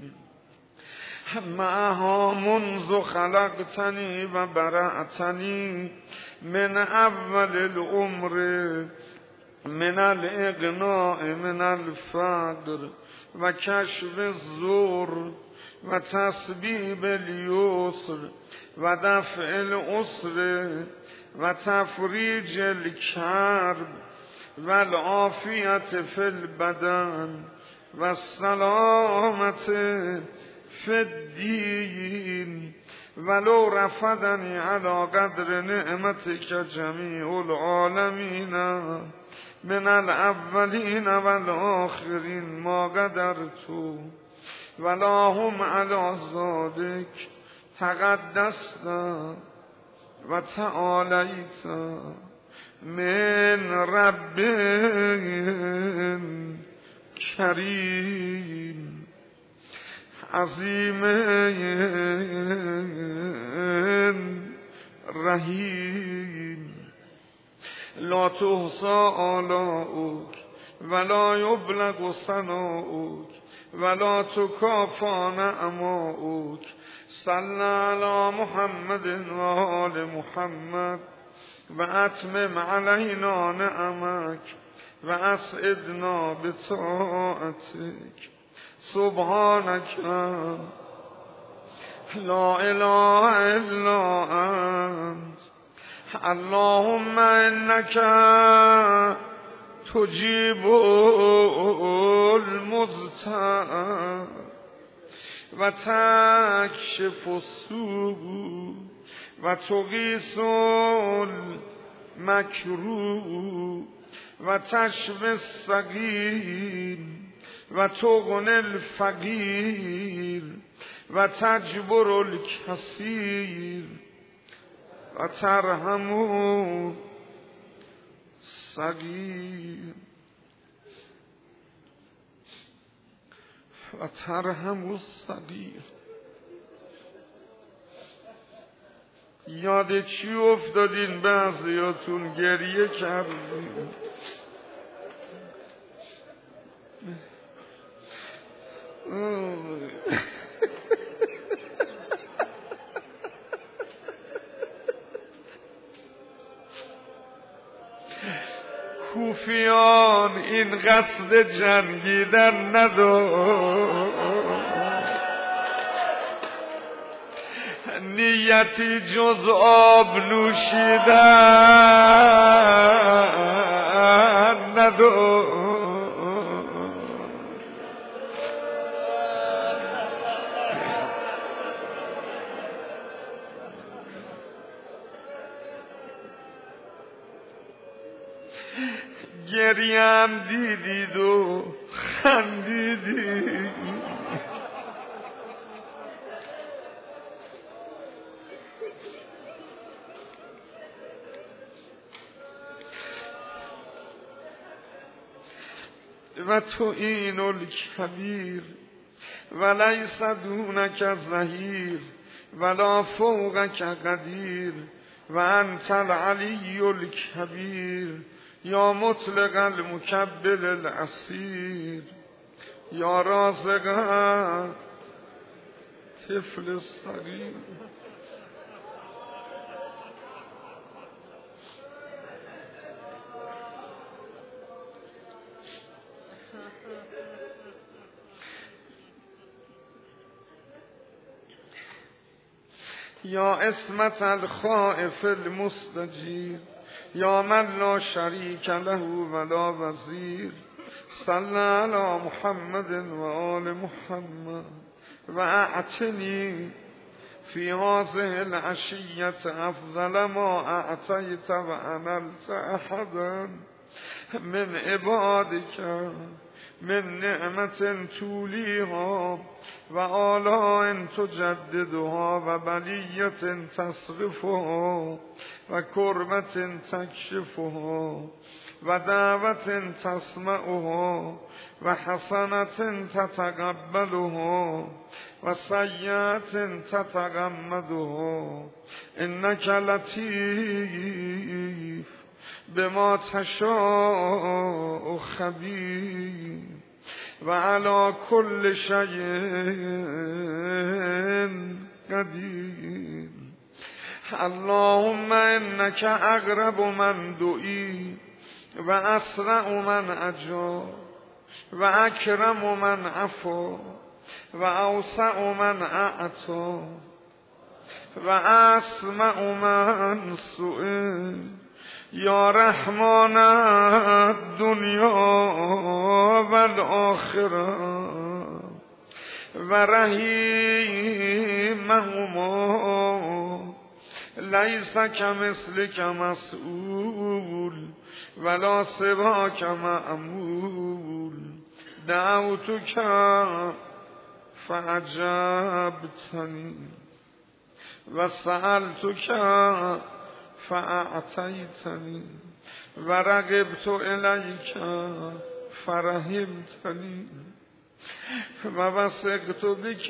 معها منذ خلقتنی و برأتنی من اول العمر من الاغناء من الفقر و کشف الزور و تسبیب الیسر و دفع العسر و تفریج الکرب و العافیت فی البدن و السلامت فی الدین ولو رفدنی علی قدر نعمتک جمیع العالمین من الاولین و الاخرین ما قدرت ولا هم علی ذلک تقدست و تعالیت من رب کریم عظیم رحیم لا تحصى آلاؤک ولا یبلغ ثناؤک ولا تکافى نعماؤک صل علی محمد و آل محمد و اتمم علینا نعمک و اسعدنا بطاعتک سبحانك لا اله الا انت اللهم انك تجيب المضطر و تکشف السوء و تغیث المکروه و تشفی السقیم و تغنی الفقیر و تجبر الکثیر و ترحم الصغیر و ترحم الصغیر. یاد چی افتادین؟ بعضیاتون گریه کردین. کوفیان این قصد جنگیدن نداشت، نیتی جز آب نوشیدن نداشت. گریم دیدید و خندیدید، و تو این الکبیر ولیس دونک ظهیر ولا فوقک قدیر و انت العلی الکبیر یا مطلق المکبل الاسیر یا رازق طفل الصغیر. یا اسمت الخائف المستجیر یا من لا شریک له ولا وزیر صلی علی محمد و آل محمد و اعطنی فی هذه العشیة افضل ما اعطیت و انلت احدا من عبادک من نعمت تولیها و آلاء تجددها و بلیت تصرفها و کربت تکشفها و دعوت تسمعها و حسنت تتقبلها و سیئت تتغمدها انک لطیف بما تشاء خبیر و علی کل شیء قدیر. اللهم انک اقرب من دعی و اسرع من اجاب و اکرم من عفا و اوسع من اعطا و اسمع من سئل یا رحمان الدنیا و الاخره و رحیمهما لیس کمثلک مسئول ولا سواک معمول دعوتک فاجبتنی و سألتک فاعطیتنی و رغبت الیک فرحمتنی و وثقت بک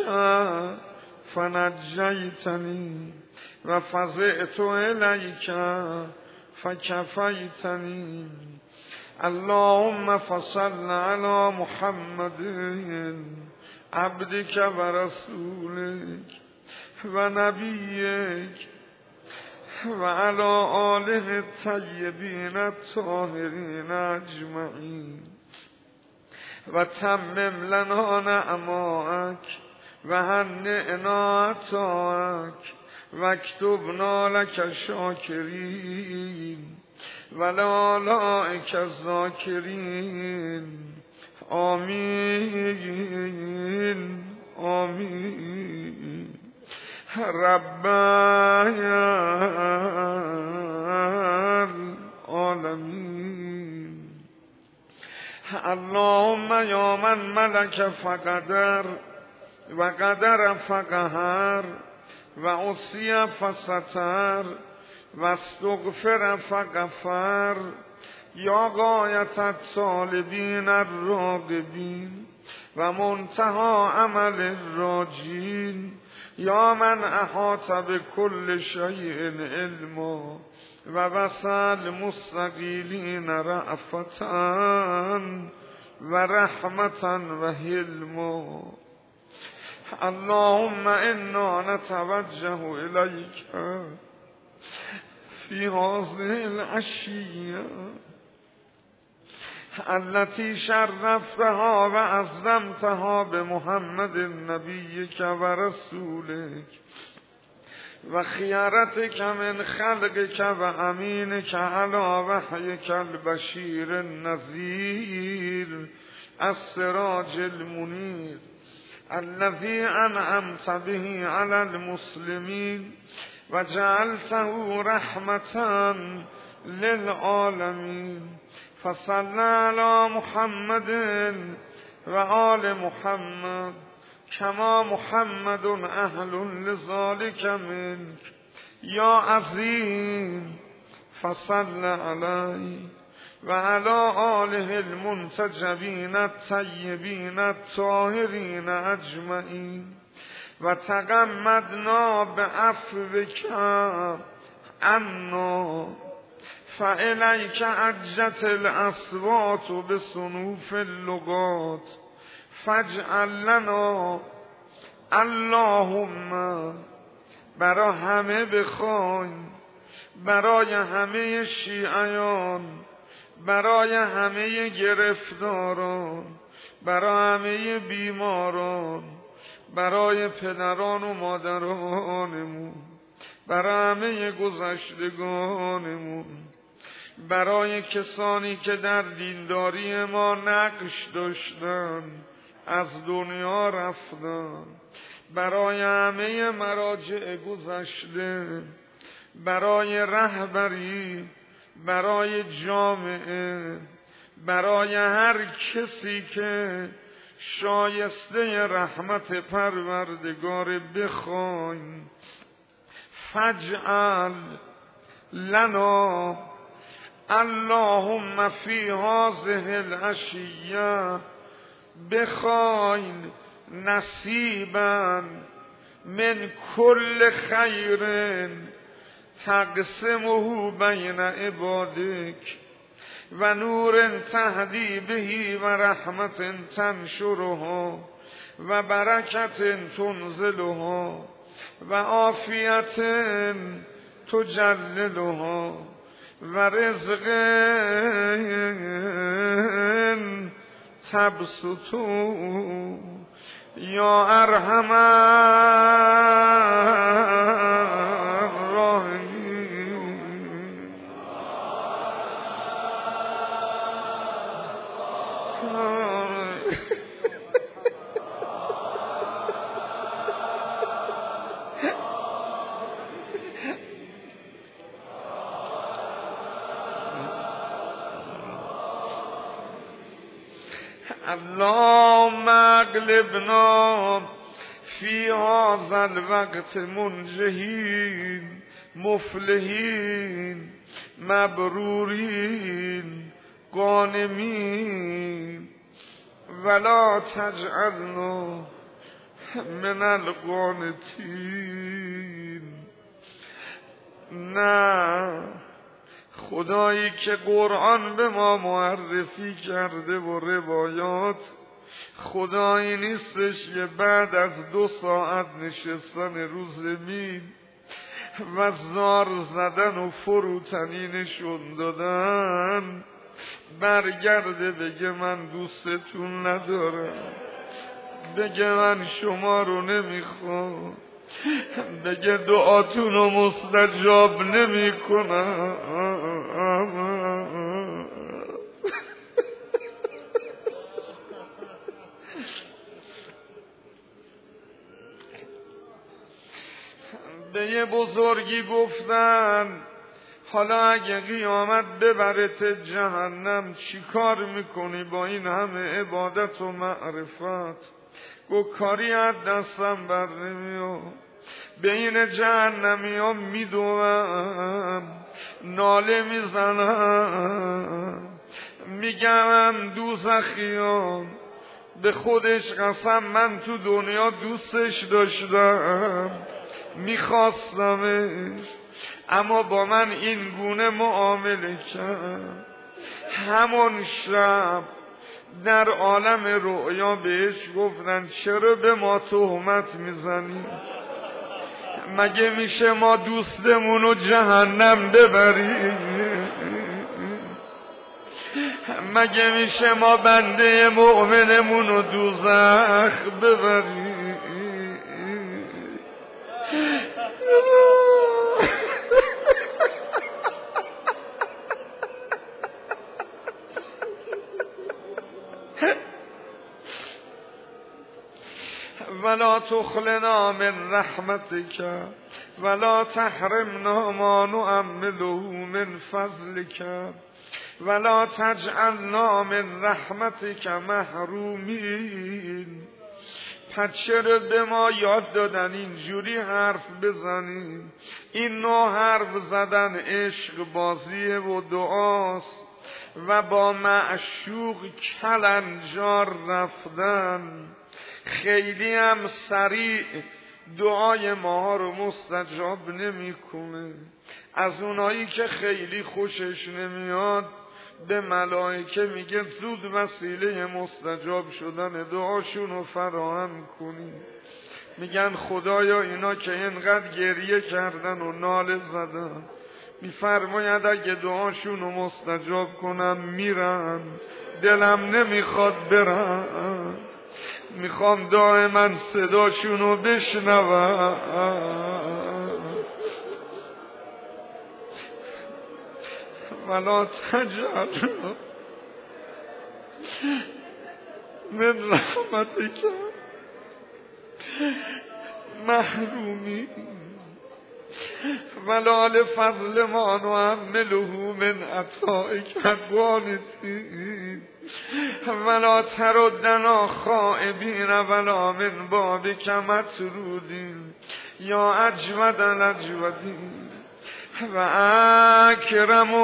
فنجیتنی و فزعت الیک فکفیتنی. اللهم فصل علی محمد عبدک و رسولک و نبیک و علی آله الطیبین الطاهرین اجمعین و تمم لنا نعماءک و هنئنا عطاءک و اکتبنا لک شاکرین و لآلائک الذاکرین. آمین آمین. ربنا العالمین. اللهم یا من ملک فقدر و قدر فقهر و عصی فستر و استغفر فغفر یا غایت الطالبین الراغبین و منتهى عمل الراجین یا من احاط بكل شیء علما و وسع المستقیلین رأفة و رحمتا و حلما. اللهم انا نتوجه الیک فی هذه العشیه التي شرفتها و عظمتها بمحمد نبیک و رسولک و خیارتک من خلقک و امینک علی وحیک البشیر النذیر السراج المنیر الذي انعمت به على المسلمين وجعلته رحمة للعالمين فصل على محمد وآل محمد كما محمد أهل لذلك منك يا عظيم فصل عليه وعلى آله المنتجبين الطيبين الطاهرين أجمعين وتغمدنا بعفوك عنا فإليك عجت الأصوات بصنوف اللغات فاجعل لنا اللهم برای همه بخواین، برای همه شیعیان، برای همه گرفتاران، برای همه بیماران، برای پدران و مادرانمون، برای همه گذشتگانمون، برای کسانی که در دینداری ما نقش داشتن از دنیا رفتن، برای همه مراجع گذشته، برای رهبری، برای جامعه، برای هر کسی که شایسته رحمت پروردگار بخواین. فاجعل لنا اللهم فی هذه العشیه بخواین نصیبا من کل خیر تقسمه بین عبادک و نور تهدی بهی و رحمت تنشرها و برکت تنزلها و عافیت تجللها و رزق تبسطو یا ارحم الراحمین. اللهم اغلبنا فی هذا الوقت منجحین مفلحین مبرورین غانمین ولا تجعلنا من القانتین. نه، خدایی که قرآن به ما معرفی کرده و روایات، خدایی نیستش که بعد از 2 ساعت نشستن رو زمین و زار زدن و فروتنینشون دادن برگرده بگه من دوستتون ندارم، بگه من شما رو نمیخوام، بگه دعاتون رو مستجاب نمی کنم. به یه بزرگی گفتن حالا اگه قیامت ببرت جهنم چی کار میکنی با این همه عبادت و معرفت؟ گو کاری از دستم بر نمیاد، بین جهنمی ها میدوم، ناله میزنم، میگم دوزخیان به خودش قسم من تو دنیا دوستش داشتم، میخواستمش، اما با من این گونه معامله کرد. همون شب در عالم رؤیا بهش گفتن چرا به ما تهمت میزنی؟ مگه میشه ما دوستمونو جهنم ببریم؟ مگه میشه ما بنده مؤمنمونو دوزخ ببریم؟ ولا تخلنا من رحمتك ولا تحرمنا ما نؤمله من فضلك ولا تجعلنا من رحمتك محرومین. پس چرا به ما یاد دادن اینجوری حرف بزنیم؟ این نوع حرف زدن عشق بازیه و دعاست و با معشوق کلنجار رفتن. خیلی هم سریع دعای ما رو مستجاب نمیکنه. از اونایی که خیلی خوشش نمیاد به ملائکه میگه زود وسیله مستجاب شدن دعاشون رو فراهم کنی. میگن خدایا اینا که اینقدر گریه کردن و ناله زدن، میفرماید اگه دعاشون رو مستجاب کنم میرن، دلم نمیخواد برن، میخوام دائما صداشون رو بشنوم. ولا تجعل من رحمتك محرومی ولا لفضل ما نعمله من عطائك قانتين ولا تردنا خائبین ولا من بابك مطرودین یا اجود الاجودین و اکرم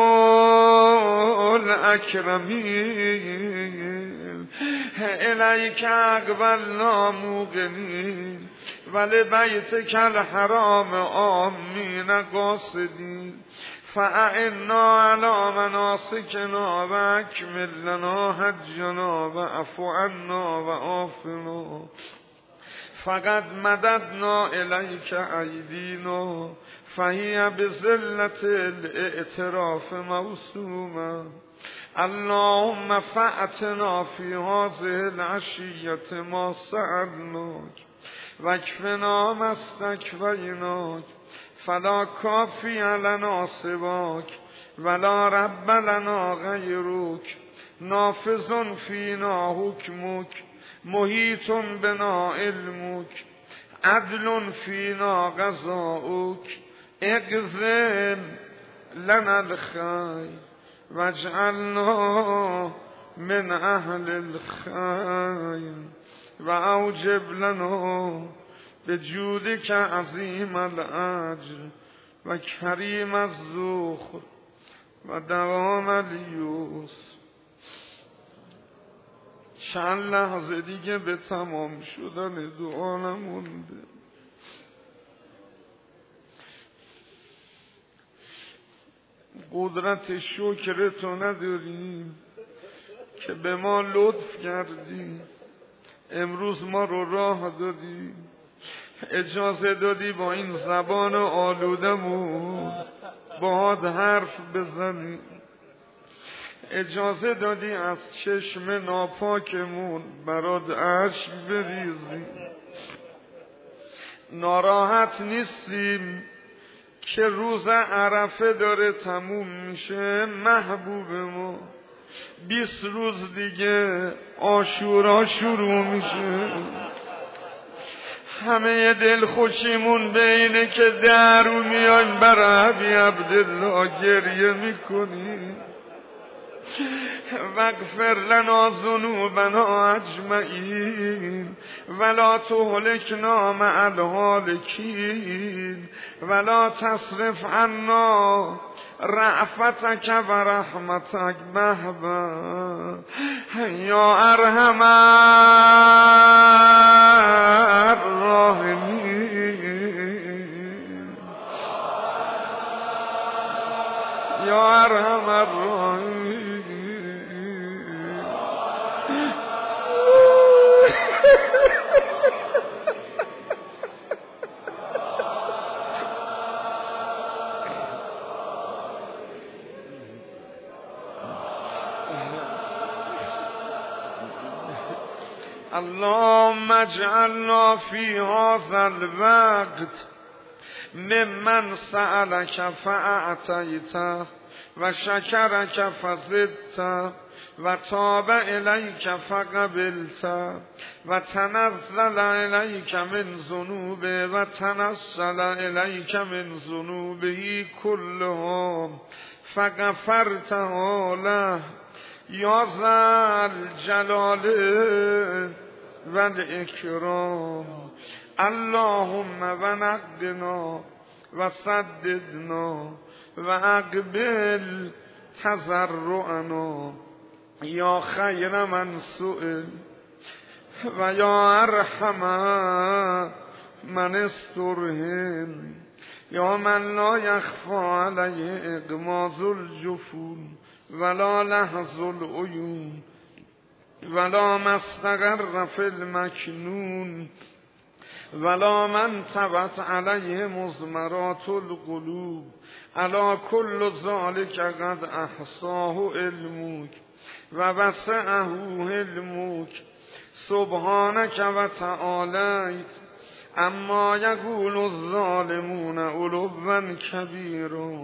الاکرمین الیک اقبلنا موقنین ولبیتک الحرام آمین قاصدین فاعنا علی مناسکنا و اکمل لنا حجنا و عفو عنا و عافنا فقد مددنا الیک ایدینا فهی بذلت الاعتراف موسومه اللهم فأتنا فی هذه العشیة ما سألناک واکفنا ما استکفیناک فلا کافی لنا سواک ولا رب لنا غیرک نافذ فینا حکمک محیط بنا علمک عدل فینا قضاؤک اقضِ لنا الخیر واجعلنا من اهل الخیر و اوجب لنا بجودک عظیم الاجر و کریم الذخر و دوام الیسر. چند لحظه دیگه به تمام شدن دعا نمونده. قدرت شکرتو نداریم که به ما لطف کردی، امروز ما رو راه دادی، اجازه دادی با این زبان آلودمون باهات حرف بزنی، اجازه دادی از چشم ناپاکمون برات اشک بریزی. ناراحت نیستیم که روز عرفه داره تموم میشه محبوب ما، 20 روز دیگه عاشورا شروع میشه. همه دل خوشیمون به اینه که درو میایم برای ابی عبدالله گریه میکنیم. واغفر لنا ذنوبنا اجمعین ولا تهلكنا مع الهالکین ولا تصرف عنا رأفتك و رحمتك مهبا یا ارحم الراحمین یا ارحم الراحمین اللهم اجعلنا في هذا الوقت ممن سألك فأعطيت و شکرک فزدت و تاب الیک فقبلت و تنزل الیک من ذنوب و تنزل الیک من ذنوبه كلهم فغفرته له یا ذا الجلال والاکرام. اللهم و نقنا و سددنا و اقبل تضرعنا یا خیر من سئل و یا ارحم من استرهم یا من لا یخفی علیه اغماض الجفون ولا لحظ العیون ولا مستقر فی المکنون ولا من تبت علیه مزمرات القلوب الا کل ذلك قد احصاه علمک و وسعه علمک سبحانک و تعالیت اما یقول الظالمون علوا کبیرا.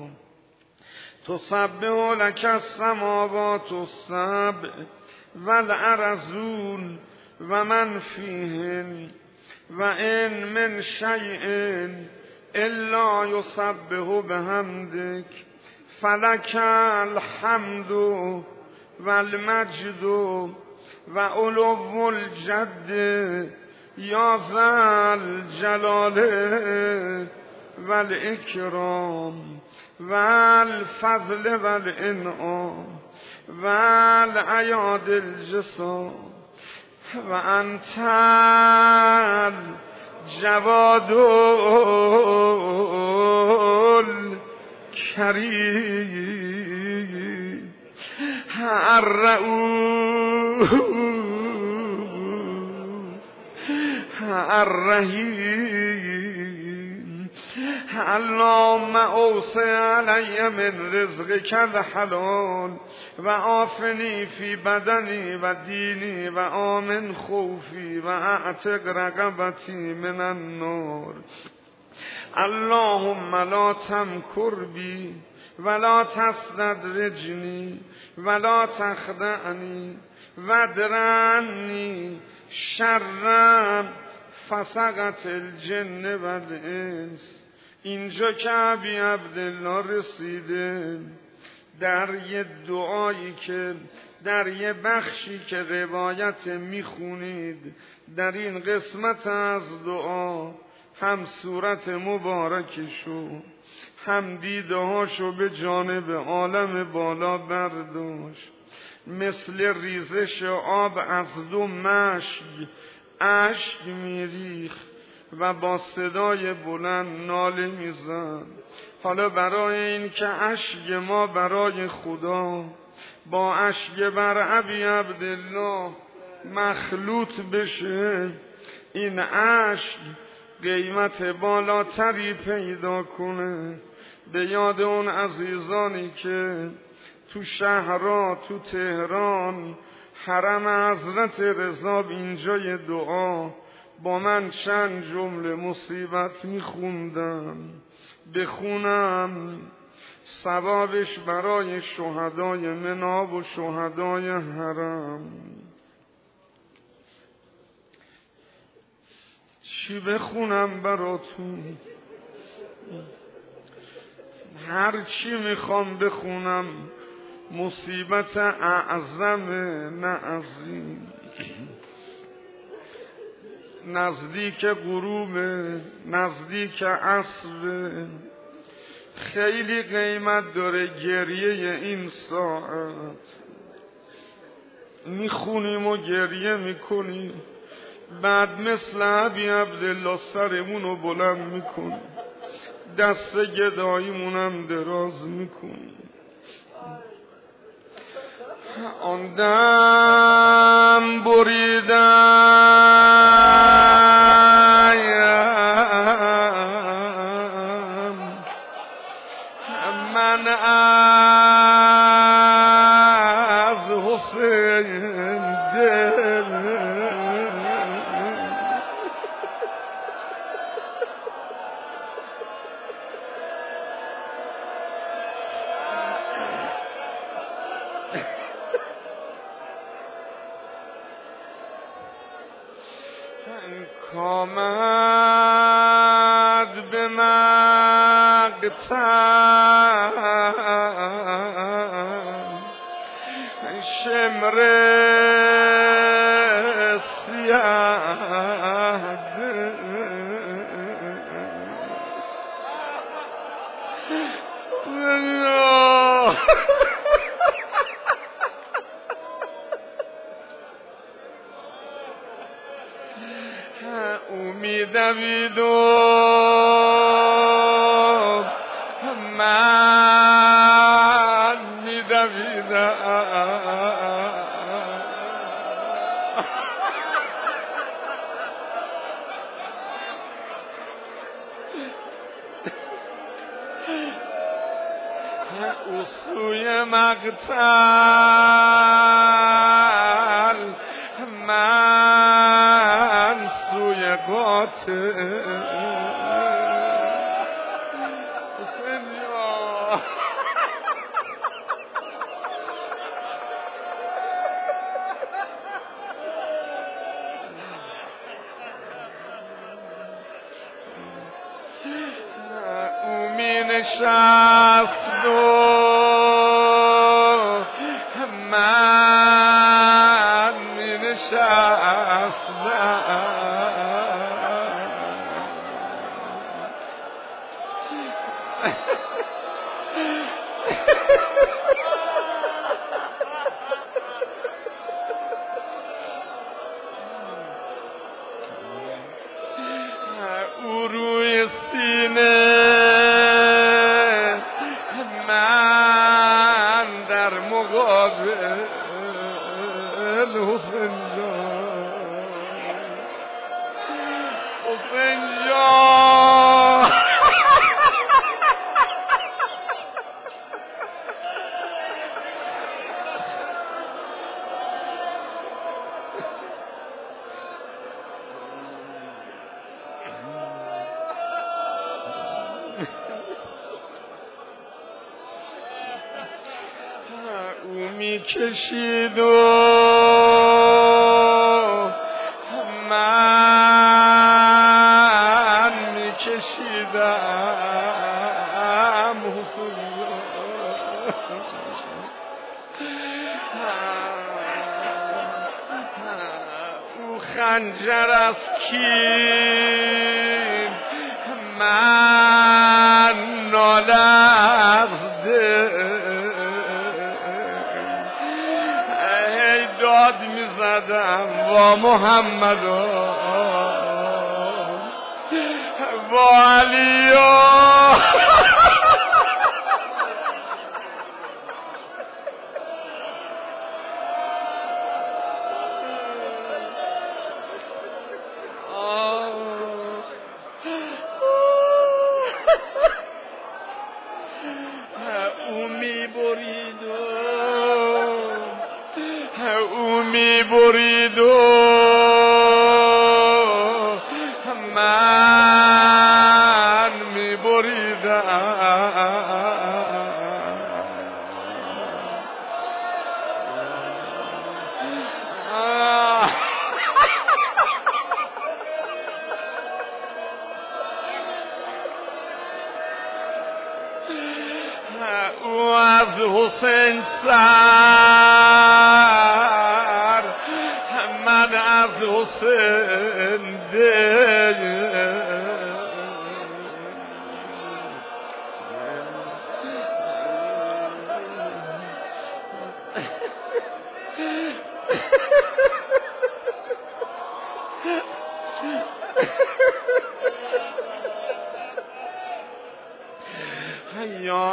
تسبح لك السماوات السبع والارضون و من فیهن و ان من شیء الا یسبح بحمدک فلک الحمد والمجد و علو الجد یا ذا الجلال والاکرام والفضل والانعام والایاد الجسام و انت الجواد الکریم الرؤوف الرحیم. اللهم اوسع علی من رزقک الحلال و عافنی فی بدنی و دینی و آمن خوفی و اعتق رقبتی من النار. اللهم لا تمکر بی ولا تستدرجنی ولا تخدعنی ودرعنی شر فسقت الجن و الانس. اینجا که ابی عبدالله رسیده در یه دعایی که در یه بخشی که روایت میخونید در این قسمت از دعا هم صورت مبارکشو هم دیده هاشو به جانب عالم بالا برداشت، مثل ریزش آب از دو مشک اشک میریخ و با صدای بلند ناله میزن. حالا برای این که اشک ما برای خدا با اشک بر ابی عبدالله مخلوط بشه، این اشک قیمت بالاتری پیدا کنه، به یاد اون عزیزانی که تو شهرها تو تهران حرم حضرت رضا اینجای دعا با من چند جمله مصیبت میخوندم، بخونم ثوابش برای شهدای مناب و شهدای حرم. چی بخونم براتون؟ هر چی میخوام بخونم مصیبت اعظم نه عظیم. نزدیک غروب، نزدیک عصر، خیلی قیمت داره گریه این ساعت. میخونیم و گریه میکنیم، بعد مثل ابی عبدالله سرمونو بلند میکنیم، دست گداییمونم دراز میکنیم. آن دم بریدم من از حسین دل کامد به مقتن شمر سیاه میدوید و من میدویدم او سوی مقتل من سوی قاتل او می نشست و من می او روی سینه من در مقابل حسین جان او می کشید و من می کشیدم او خنجر از کین من ناله از داد می زدم با محمد با علی او می برید او می برید و من می بریدم او از حسین سر من از حسین دل یا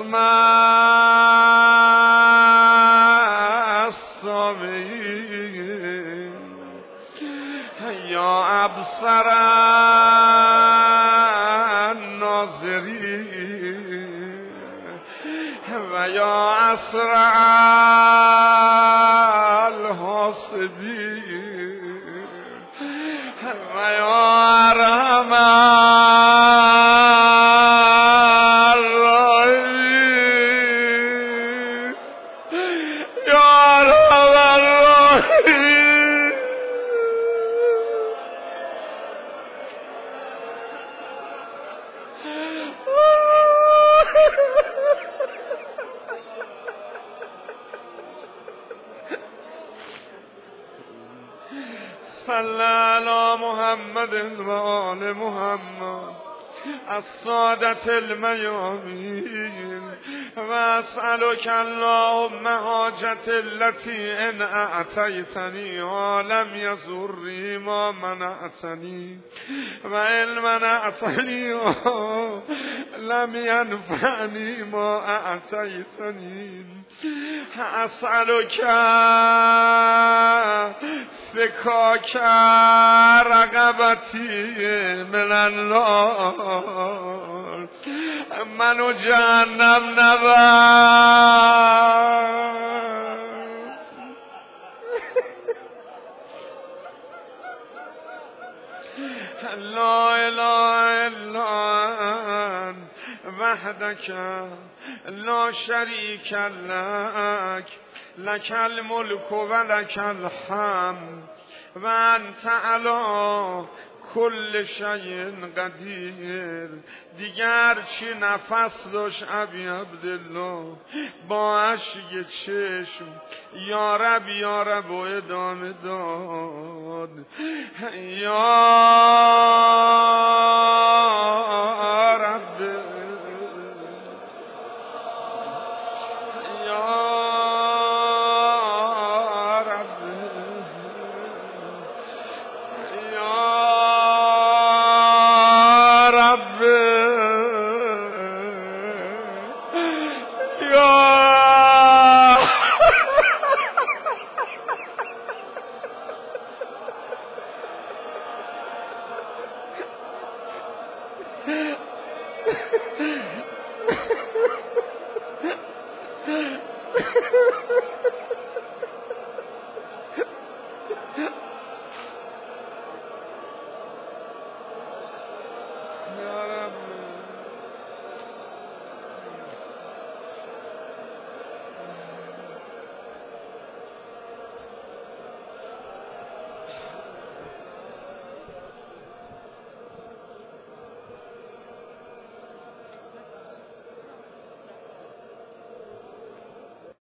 اسماء الصابرین یا ابصر الناظرین و یا اسرع الحاسبین و یا ارحم صل علی محمد و آل محمد السادة المیامین و اسألک اللهم حاجت التي ان اعطیتنی لم یضرنی ما منعتنی و ان منعتنی لم ینفعنی ما اعطیتنی اسألک فکاک رقبتی من النار منو جهنم نبر. لا اله الا انت وحدك لا شريك لك لك الملك ولك الحمد وانت على کل شیء قدیر. دیگر چی نفس داشت ابی عبدالله با اشک چشم یا رب و ادامه داد. یا